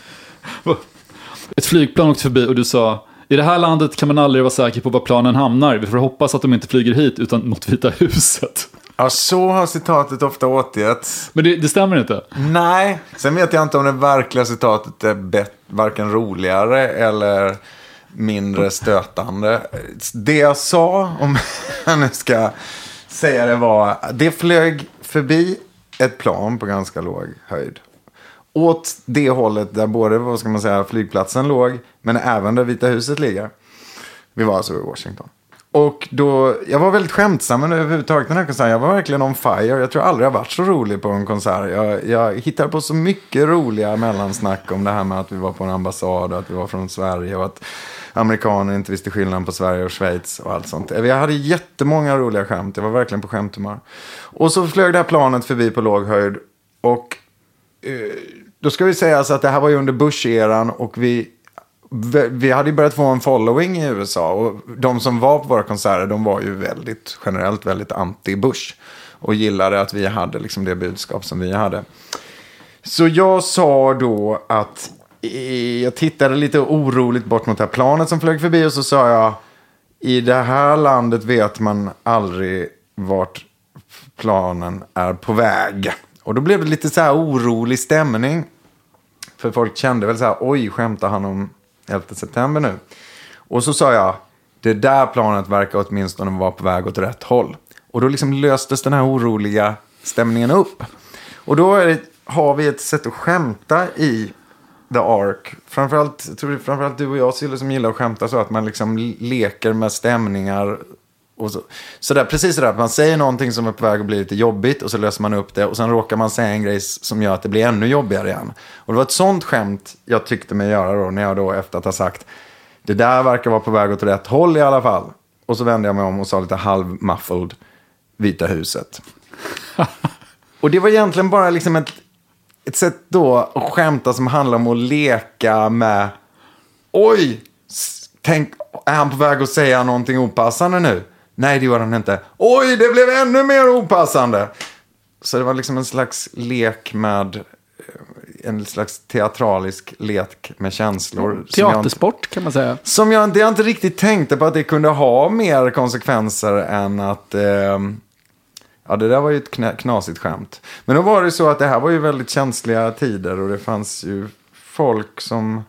Ett flygplan åkte förbi och du sa: i det här landet kan man aldrig vara säker på var planen hamnar. Vi får hoppas att de inte flyger hit utan mot Vita huset. Ja, så har citatet ofta återgetts. Men det, det stämmer inte? Nej, sen vet jag inte om det verkliga citatet är bet- varken roligare eller mindre stötande. Det jag sa, om jag nu ska säga det, var: det flög förbi ett plan på ganska låg höjd. Åt det hållet där både, vad ska man säga, flygplatsen låg, men även där Vita huset ligger. Vi var alltså i Washington. Och då, jag var väldigt skämtsam men överhuvudtaget den här konserten. Jag var verkligen on fire. Jag tror aldrig jag varit så rolig på en konsert. Jag, jag hittade på så mycket roliga mellansnack om det här med att vi var på en ambassad och att vi var från Sverige och att amerikaner inte visste skillnaden på Sverige och Schweiz och allt sånt. Jag hade jättemånga roliga skämt. Jag var verkligen på skämthumör. Och så flög det här planet förbi på låg höjd. Och eh, då ska vi säga så att det här var ju under Bush-eran och vi Vi hade ju börjat få en following i U S A och de som var på våra konserter, de var ju väldigt, generellt väldigt anti-Bush och gillade att vi hade liksom det budskap som vi hade. Så jag sa då att jag tittade lite oroligt bort mot det här planet som flög förbi och så sa jag: i det här landet vet man aldrig vart planen är på väg. Och då blev det lite så här orolig stämning. För folk kände väl så här: oj, skämtar han om elfte september nu? Och så sa jag: det där planet verkar åtminstone vara på väg åt rätt håll. Och då liksom löstes den här oroliga stämningen upp. Och då är det, har vi ett sätt att skämta i The Ark. Framförallt, jag tror framförallt du och jag Sille, som gillar att skämta så att man liksom leker med stämningar. Och så. Så där, precis så där, man säger någonting som är på väg att bli lite jobbigt och så löser man upp det och sen råkar man säga en grej som gör att det blir ännu jobbigare igen. Och det var ett sånt skämt jag tyckte mig göra då, när jag då efter att ha sagt: det där verkar vara på väg åt rätt håll i alla fall. Och så vände jag mig om och sa lite halvmuffled: Vita huset. Och det var egentligen bara liksom ett, ett sätt då att skämta som handlar om att leka med: oj, tänk, är han på väg att säga någonting opassande nu? Nej, det gjorde han inte. Oj, det blev ännu mer opassande. Så det var liksom en slags lek med, en slags teatralisk lek med känslor. Teatersport inte, kan man säga. Som jag inte, jag inte riktigt tänkte på att det kunde ha mer konsekvenser än att... Eh, ja, det där var ju ett kn- knasigt skämt. Men då var det så att det här var ju väldigt känsliga tider och det fanns ju folk som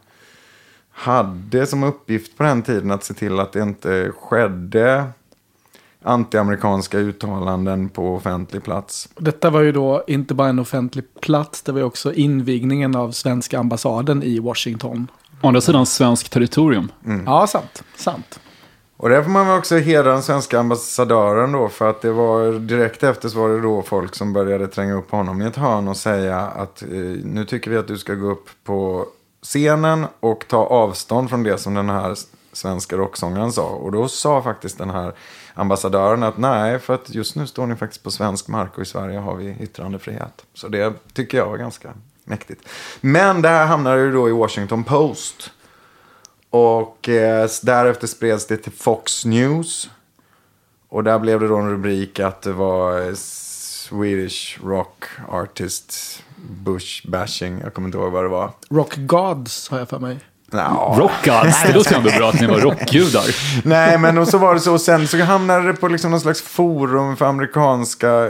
hade som uppgift på den tiden att se till att det inte skedde antiamerikanska uttalanden på offentlig plats. Detta var ju då inte bara en offentlig plats, det var ju också invigningen av svenska ambassaden i Washington. Å andra sidan svensk territorium. Mm. Ja, sant. sant. Och där får man väl också hedra den svenska ambassadören då, för att det var direkt efter så var det då folk som började tränga upp honom i ett hörn och säga att eh, nu tycker vi att du ska gå upp på scenen och ta avstånd från det som den här svenska rocksångaren sa. Och då sa faktiskt den här ambassadören att nej, för att just nu står ni faktiskt på svensk mark och i Sverige har vi yttrandefrihet. Så det tycker jag var ganska mäktigt. Men det här hamnade ju då i Washington Post. Och eh, därefter spreds det till Fox News. Och där blev det då en rubrik att det var Swedish rock artist Bush bashing. Jag kommer inte ihåg vad det var. Rock gods har jag för mig. No. Rock gods, det låter ändå bra att ni var rockgudar. Nej, men och så var det så. Och sen så hamnade det på liksom någon slags forum för amerikanska eh,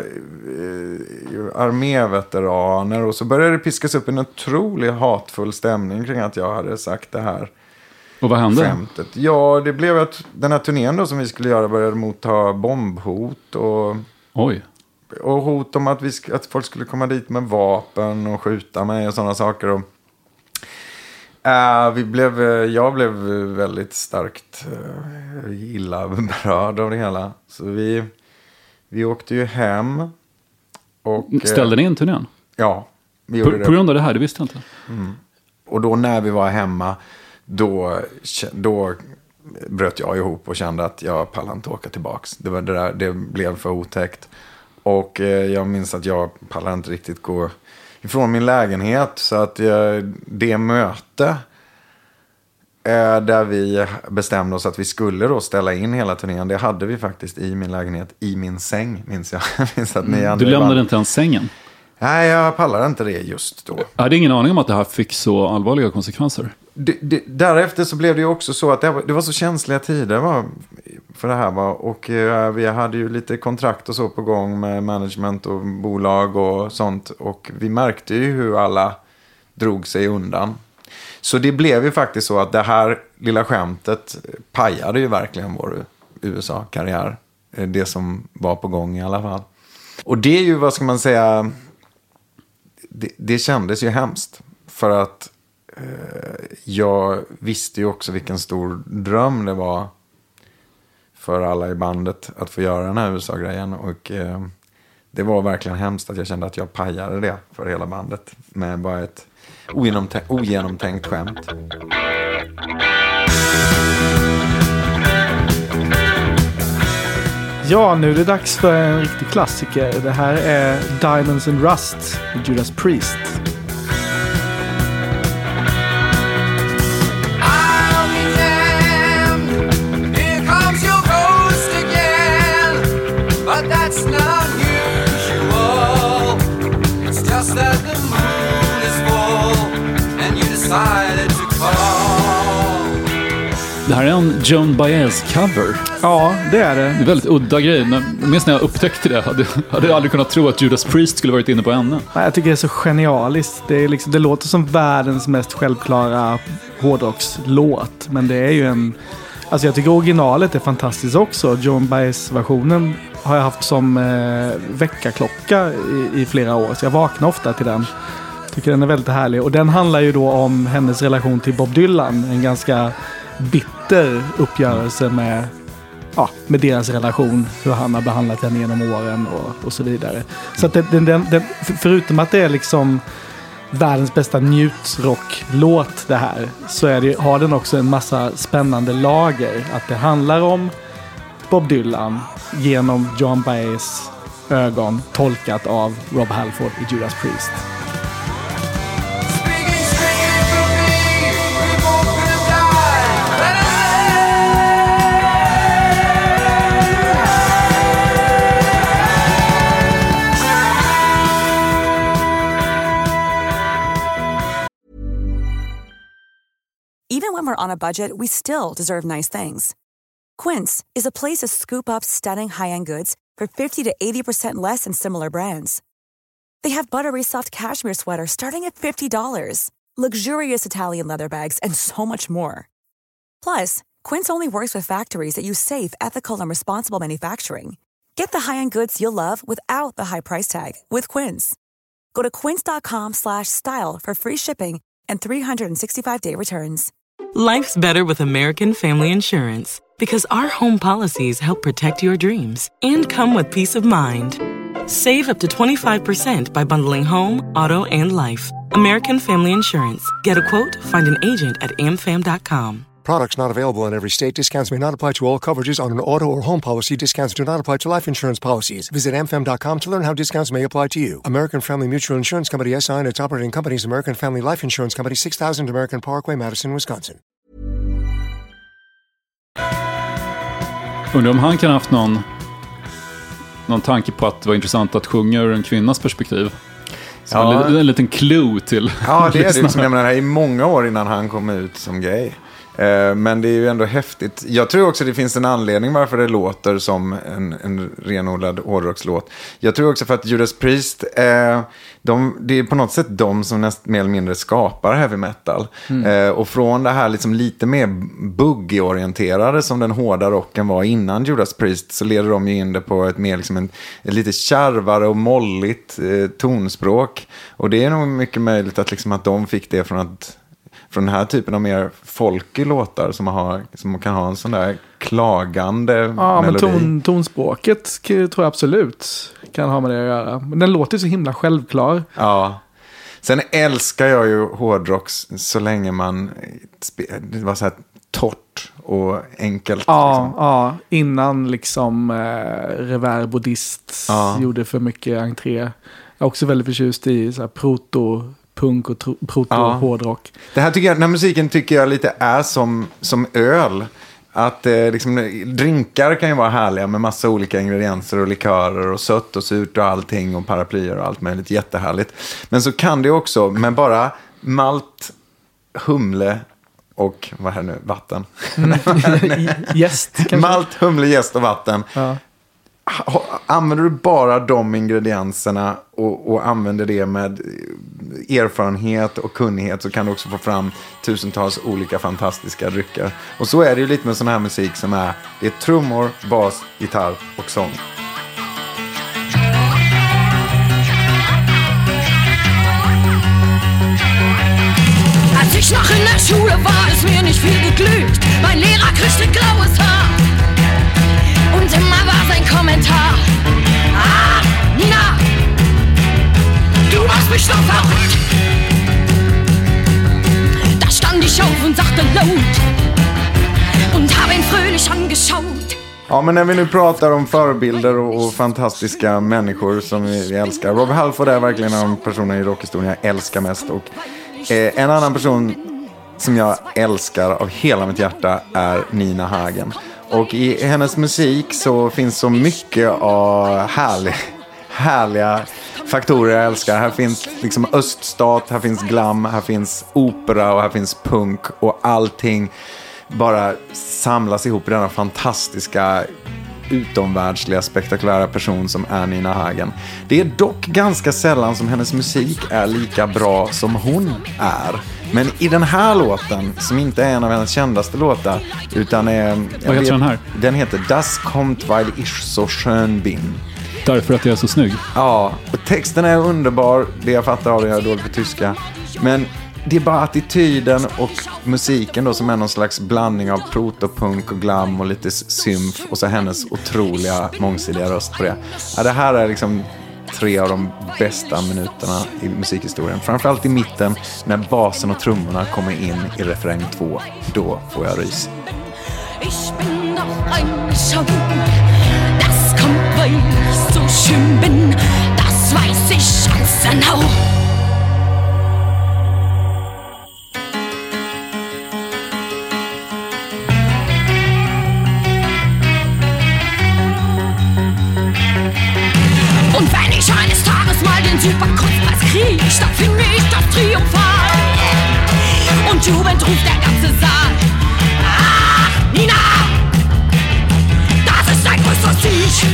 arméveteraner. Och så började det piskas upp en otrolig hatfull stämning kring att jag hade sagt det här. Och vad hände? Skämtet. Ja, det blev att den här turnén då som vi skulle göra började motta bombhot och... Oj. Och hot om att, vi sk- att folk skulle komma dit med vapen och skjuta mig och sådana saker. Och, uh, vi blev, jag blev väldigt starkt uh, illa berörd av det hela. Så vi, vi åkte ju hem. Och, ställde ni in turnén? Ja, vi gjorde på, det. På grund av det här, det visste jag inte. Mm. Och då när vi var hemma, då... då bröt jag ihop och kände att jag pallar inte åka tillbaks. Det, var det, där, det blev för otäckt. Och eh, jag minns att jag pallar inte riktigt gå ifrån min lägenhet. Så att jag, det möte eh, där vi bestämde oss att vi skulle då ställa in hela turnén. Det hade vi faktiskt i min lägenhet, i min säng, minns jag. minns att ni mm. Du lämnade inte ens sängen? Nej, jag pallar inte det just då. Jag hade ingen aning om att det här fick så allvarliga konsekvenser. Det, det, därefter så blev det ju också så att det var, det var så känsliga tider va, för det här. Va, och eh, vi hade ju lite kontrakt och så på gång med management och bolag och sånt. Och vi märkte ju hur alla drog sig undan. Så det blev ju faktiskt så att det här lilla skämtet pajade ju verkligen vår U S A-karriär. Det som var på gång i alla fall. Och det är ju, vad ska man säga... Det, det kändes ju hemskt. För att eh, jag visste ju också vilken stor dröm det var för alla i bandet att få göra den här U S A-grejen. Och eh, det var verkligen hemskt att jag kände att jag pajade det för hela bandet. Med bara ett ogenomtänkt, ogenomtänkt skämt. Ja, nu är det dags för en riktig klassiker. Det här är Diamonds and Rust med Judas Priest. Det här är en Joan Baez-cover. Ja, det är det. Det är en väldigt udda grej. Men minst när jag upptäckte det hade, hade jag aldrig kunnat tro att Judas Priest skulle varit inne på henne. Jag tycker det är så genialiskt. Det, är liksom, det låter som världens mest självklara hårdrockslåt. Men det är ju en... Alltså jag tycker originalet är fantastiskt också. Joan Baez-versionen har jag haft som eh, väckarklocka i, i flera år. Så jag vaknar ofta till den. Tycker den är väldigt härlig. Och den handlar ju då om hennes relation till Bob Dylan. En ganska bitter uppgörelse med, ja, med deras relation. Hur han har behandlat henne genom åren och, och så vidare. Så att den, den, den, förutom att det är liksom världens bästa njutrocklåt det här, så är det, har den också en massa spännande lager. Att det handlar om Bob Dylan genom Joan Baez ögon, tolkat av Rob Halford i Judas Priest. Even when we're on a budget, we still deserve nice things. Quince is a place to scoop up stunning high-end goods for fifty to eighty percent less than similar brands. They have buttery soft cashmere sweaters starting at fifty dollars, luxurious Italian leather bags, and so much more. Plus, Quince only works with factories that use safe, ethical, and responsible manufacturing. Get the high-end goods you'll love without the high price tag with Quince. Go to quince.com slash style for free shipping and three sixty-five day returns. Life's better with American Family Insurance because our home policies help protect your dreams and come with peace of mind. Save up to twenty-five percent by bundling home, auto, and life. American Family Insurance. Get a quote, find an agent at a m fam dot com. Products not available in every state. Discounts may not apply to all coverages on an auto or home policy. Discounts do not apply to life insurance policies. Visit a m fam dot com to learn how discounts may apply to you. American Family Mutual Insurance Company S I and its operating companies, American Family Life Insurance Company, six thousand American Parkway, Madison, Wisconsin. Undrar om han kan ha haft någon, någon tanke på att det var intressant att sjunga ur en kvinnas perspektiv. Så ja. en, en liten clue till. Ja, det är det. Liksom, jag menar, i många år innan han kom ut som gay. Men det är ju ändå häftigt. Jag tror också det finns en anledning varför det låter som en, en renodlad hårdrockslåt. Jag tror också för att Judas Priest, eh, de, det är på något sätt de som näst, mer eller mindre skapar heavy metal. Mm. Eh, och från det här liksom lite mer boogie-orienterade som den hårda rocken var innan Judas Priest, så leder de ju in det på ett mer liksom en, ett lite kärvare och molligt eh, tonspråk. Och det är nog mycket möjligt att, liksom, att de fick det från att från den här typen av mer folkig låtar som, har, som kan ha en sån där klagande ja, melodi. Men ton, tonspråket tror jag absolut kan ha med det att göra. Men den låter så himla självklar. Ja. Sen älskar jag ju hårdrock så länge man... Det var så här torrt och enkelt. Ja, liksom. ja innan liksom eh, reverb och dist ja. gjorde för mycket entré. Jag är också väldigt förtjust i så här proto punk och tro, proto ja. hårdrock. Det här tycker jag, den här musiken tycker jag lite är som, som öl. Att eh, liksom, drinkar kan ju vara härliga med massa olika ingredienser och likörer och sött och surt och allting och paraplyer och allt möjligt, jättehärligt. Men så kan det också med bara malt, humle och vad är det nu, vatten. Jäst. Malt, humle, jäst och vatten. Ja. Använder du bara de ingredienserna och, och använder det med erfarenhet och kunnighet, så kan du också få fram tusentals olika fantastiska drycker. Och så är det ju lite med sån här musik som är, det är trummor, bas, gitarr och sång. Als ich noch in der Schule war, ist mir nicht viel geglückt. Mein Lehrer kriegte graues Haar. Und immer war sein Kommentar: Ah, Nina, du machst mich doch verrückt. Da stand ich auf und sagte laut und hab ihn fröhlich angeschaut. Ja, men när vi nu pratar om förebilder och, och fantastiska människor som vi, vi älskar. Rob Halford är verkligen en av de personer i rockhistorien jag älskar mest. Och eh, en annan person som jag älskar av hela mitt hjärta är Nina Hagen. Och i hennes musik så finns så mycket av härlig, härliga faktorer jag älskar. Här finns liksom öststat, här finns glam, här finns opera och här finns punk. Och allting bara samlas ihop i denna fantastiska, utomvärldsliga, spektakulära person som är Nina Hagen. Det är dock ganska sällan som hennes musik är lika bra som hon är. Men i den här låten, som inte är en av hennes kändaste låtar, utan är... Vad heter den här? Den heter Das kommt weil ich so schön bin. Därför att jag är så snygg. Ja, och texten är underbar. Det jag fattar av det, jag är dåligt på tyska. Men det är bara attityden och musiken då, som är någon slags blandning av protopunk och glam och lite symf. Och så hennes otroliga mångsidiga röst på det. Ja, det här är liksom tre av de bästa minuterna i musikhistorien. Framförallt i mitten, när basen och trummorna kommer in i refräng två. Då får jag rys. Ich bin doch eine Show. Das kommt, weil ich so schön bin. Das weiß ich ganz genau. Und wenn ich eines Tages mal den Superkunstpreis krieg, dann finde ich das triumphal. Und jubelnd ruft der ganze Saal: Ah, Nina! Das ist ein größter Sieg!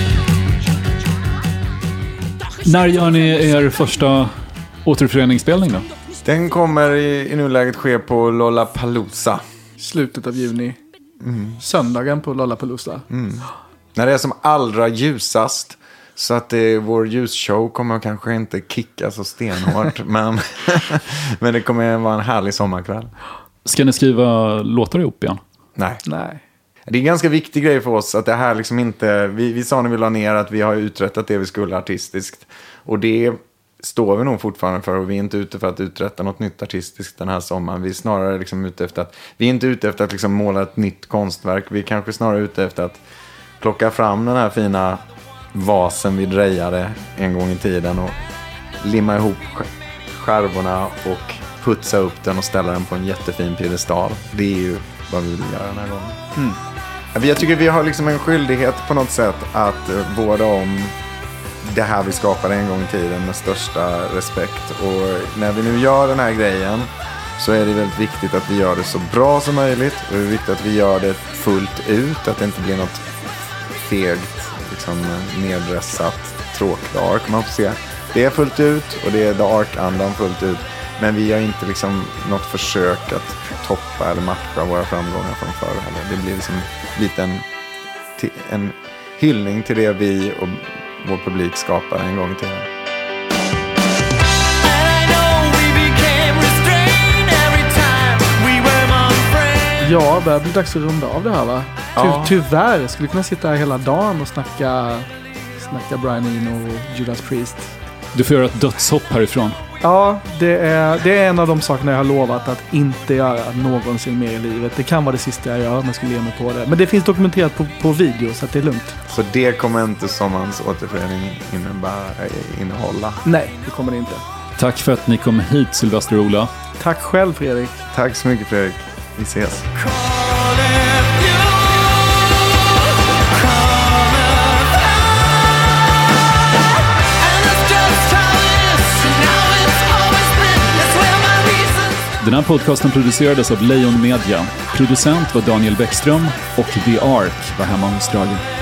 När gör ni er första återföreningsspelning då? Den kommer i, i nuläget ske på Lollapalooza. Slutet av juni. Mm. Söndagen på Lollapalooza. Mm. När det är som allra ljusast. Så att det, vår ljusshow kommer kanske inte kicka så stenhårt. men, men det kommer vara en härlig sommarkväll. Ska ni skriva låtar ihop igen? Nej. Nej. Det är en ganska viktig grej för oss att det här liksom inte... Vi, vi sa när vi la ner att vi har uträttat det vi skulle artistiskt. Och det står vi nog fortfarande för. Och vi är inte ute för att uträtta något nytt artistiskt den här sommaren. Vi är snarare liksom ute efter att... Vi är inte ute efter att liksom måla ett nytt konstverk. Vi är kanske snarare ute efter att plocka fram den här fina vasen vi drejade en gång i tiden. Och limma ihop skärvorna och putsa upp den och ställa den på en jättefin piedestal. Det är ju vad vi vill göra den här gången. Mm. Jag tycker vi har liksom en skyldighet på något sätt att vårda om det här vi skapade en gång i tiden med största respekt. Och när vi nu gör den här grejen så är det väldigt viktigt att vi gör det så bra som möjligt. Och det är viktigt att vi gör det fullt ut. Att det inte blir något fegt, liksom nedressat, tråkigt ark. Man får se. Det är fullt ut och det är dark-andan fullt ut. Men vi har inte liksom något försök att toppa eller matcha våra framgångar från förr heller. Det blir liksom lite en, en hyllning till det vi och vår publik skapade en gång i tiden. Ja, det börjar bli dags att runda av det här, va? Ty- ja. Tyvärr, skulle kunna sitta här hela dagen och snacka, snacka Brian Eno och Judas Priest. Du får göra ett dödshopp härifrån. Ja, det är, det är en av de sakerna jag har lovat att inte göra någonsin mer i livet. Det kan vara det sista jag gör om jag skulle ge mig på det. Men det finns dokumenterat på, på video så att det är lugnt. Så det kommer inte sommarens återförening innebära, innehålla? Nej, det kommer det inte. Tack för att ni kom hit, Sylvester och Ola. Tack själv, Fredrik. Tack så mycket, Fredrik. Vi ses. Den här podcasten producerades av Lejon Media. Producent var Daniel Bäckström och The Ark var hemma hos Drage.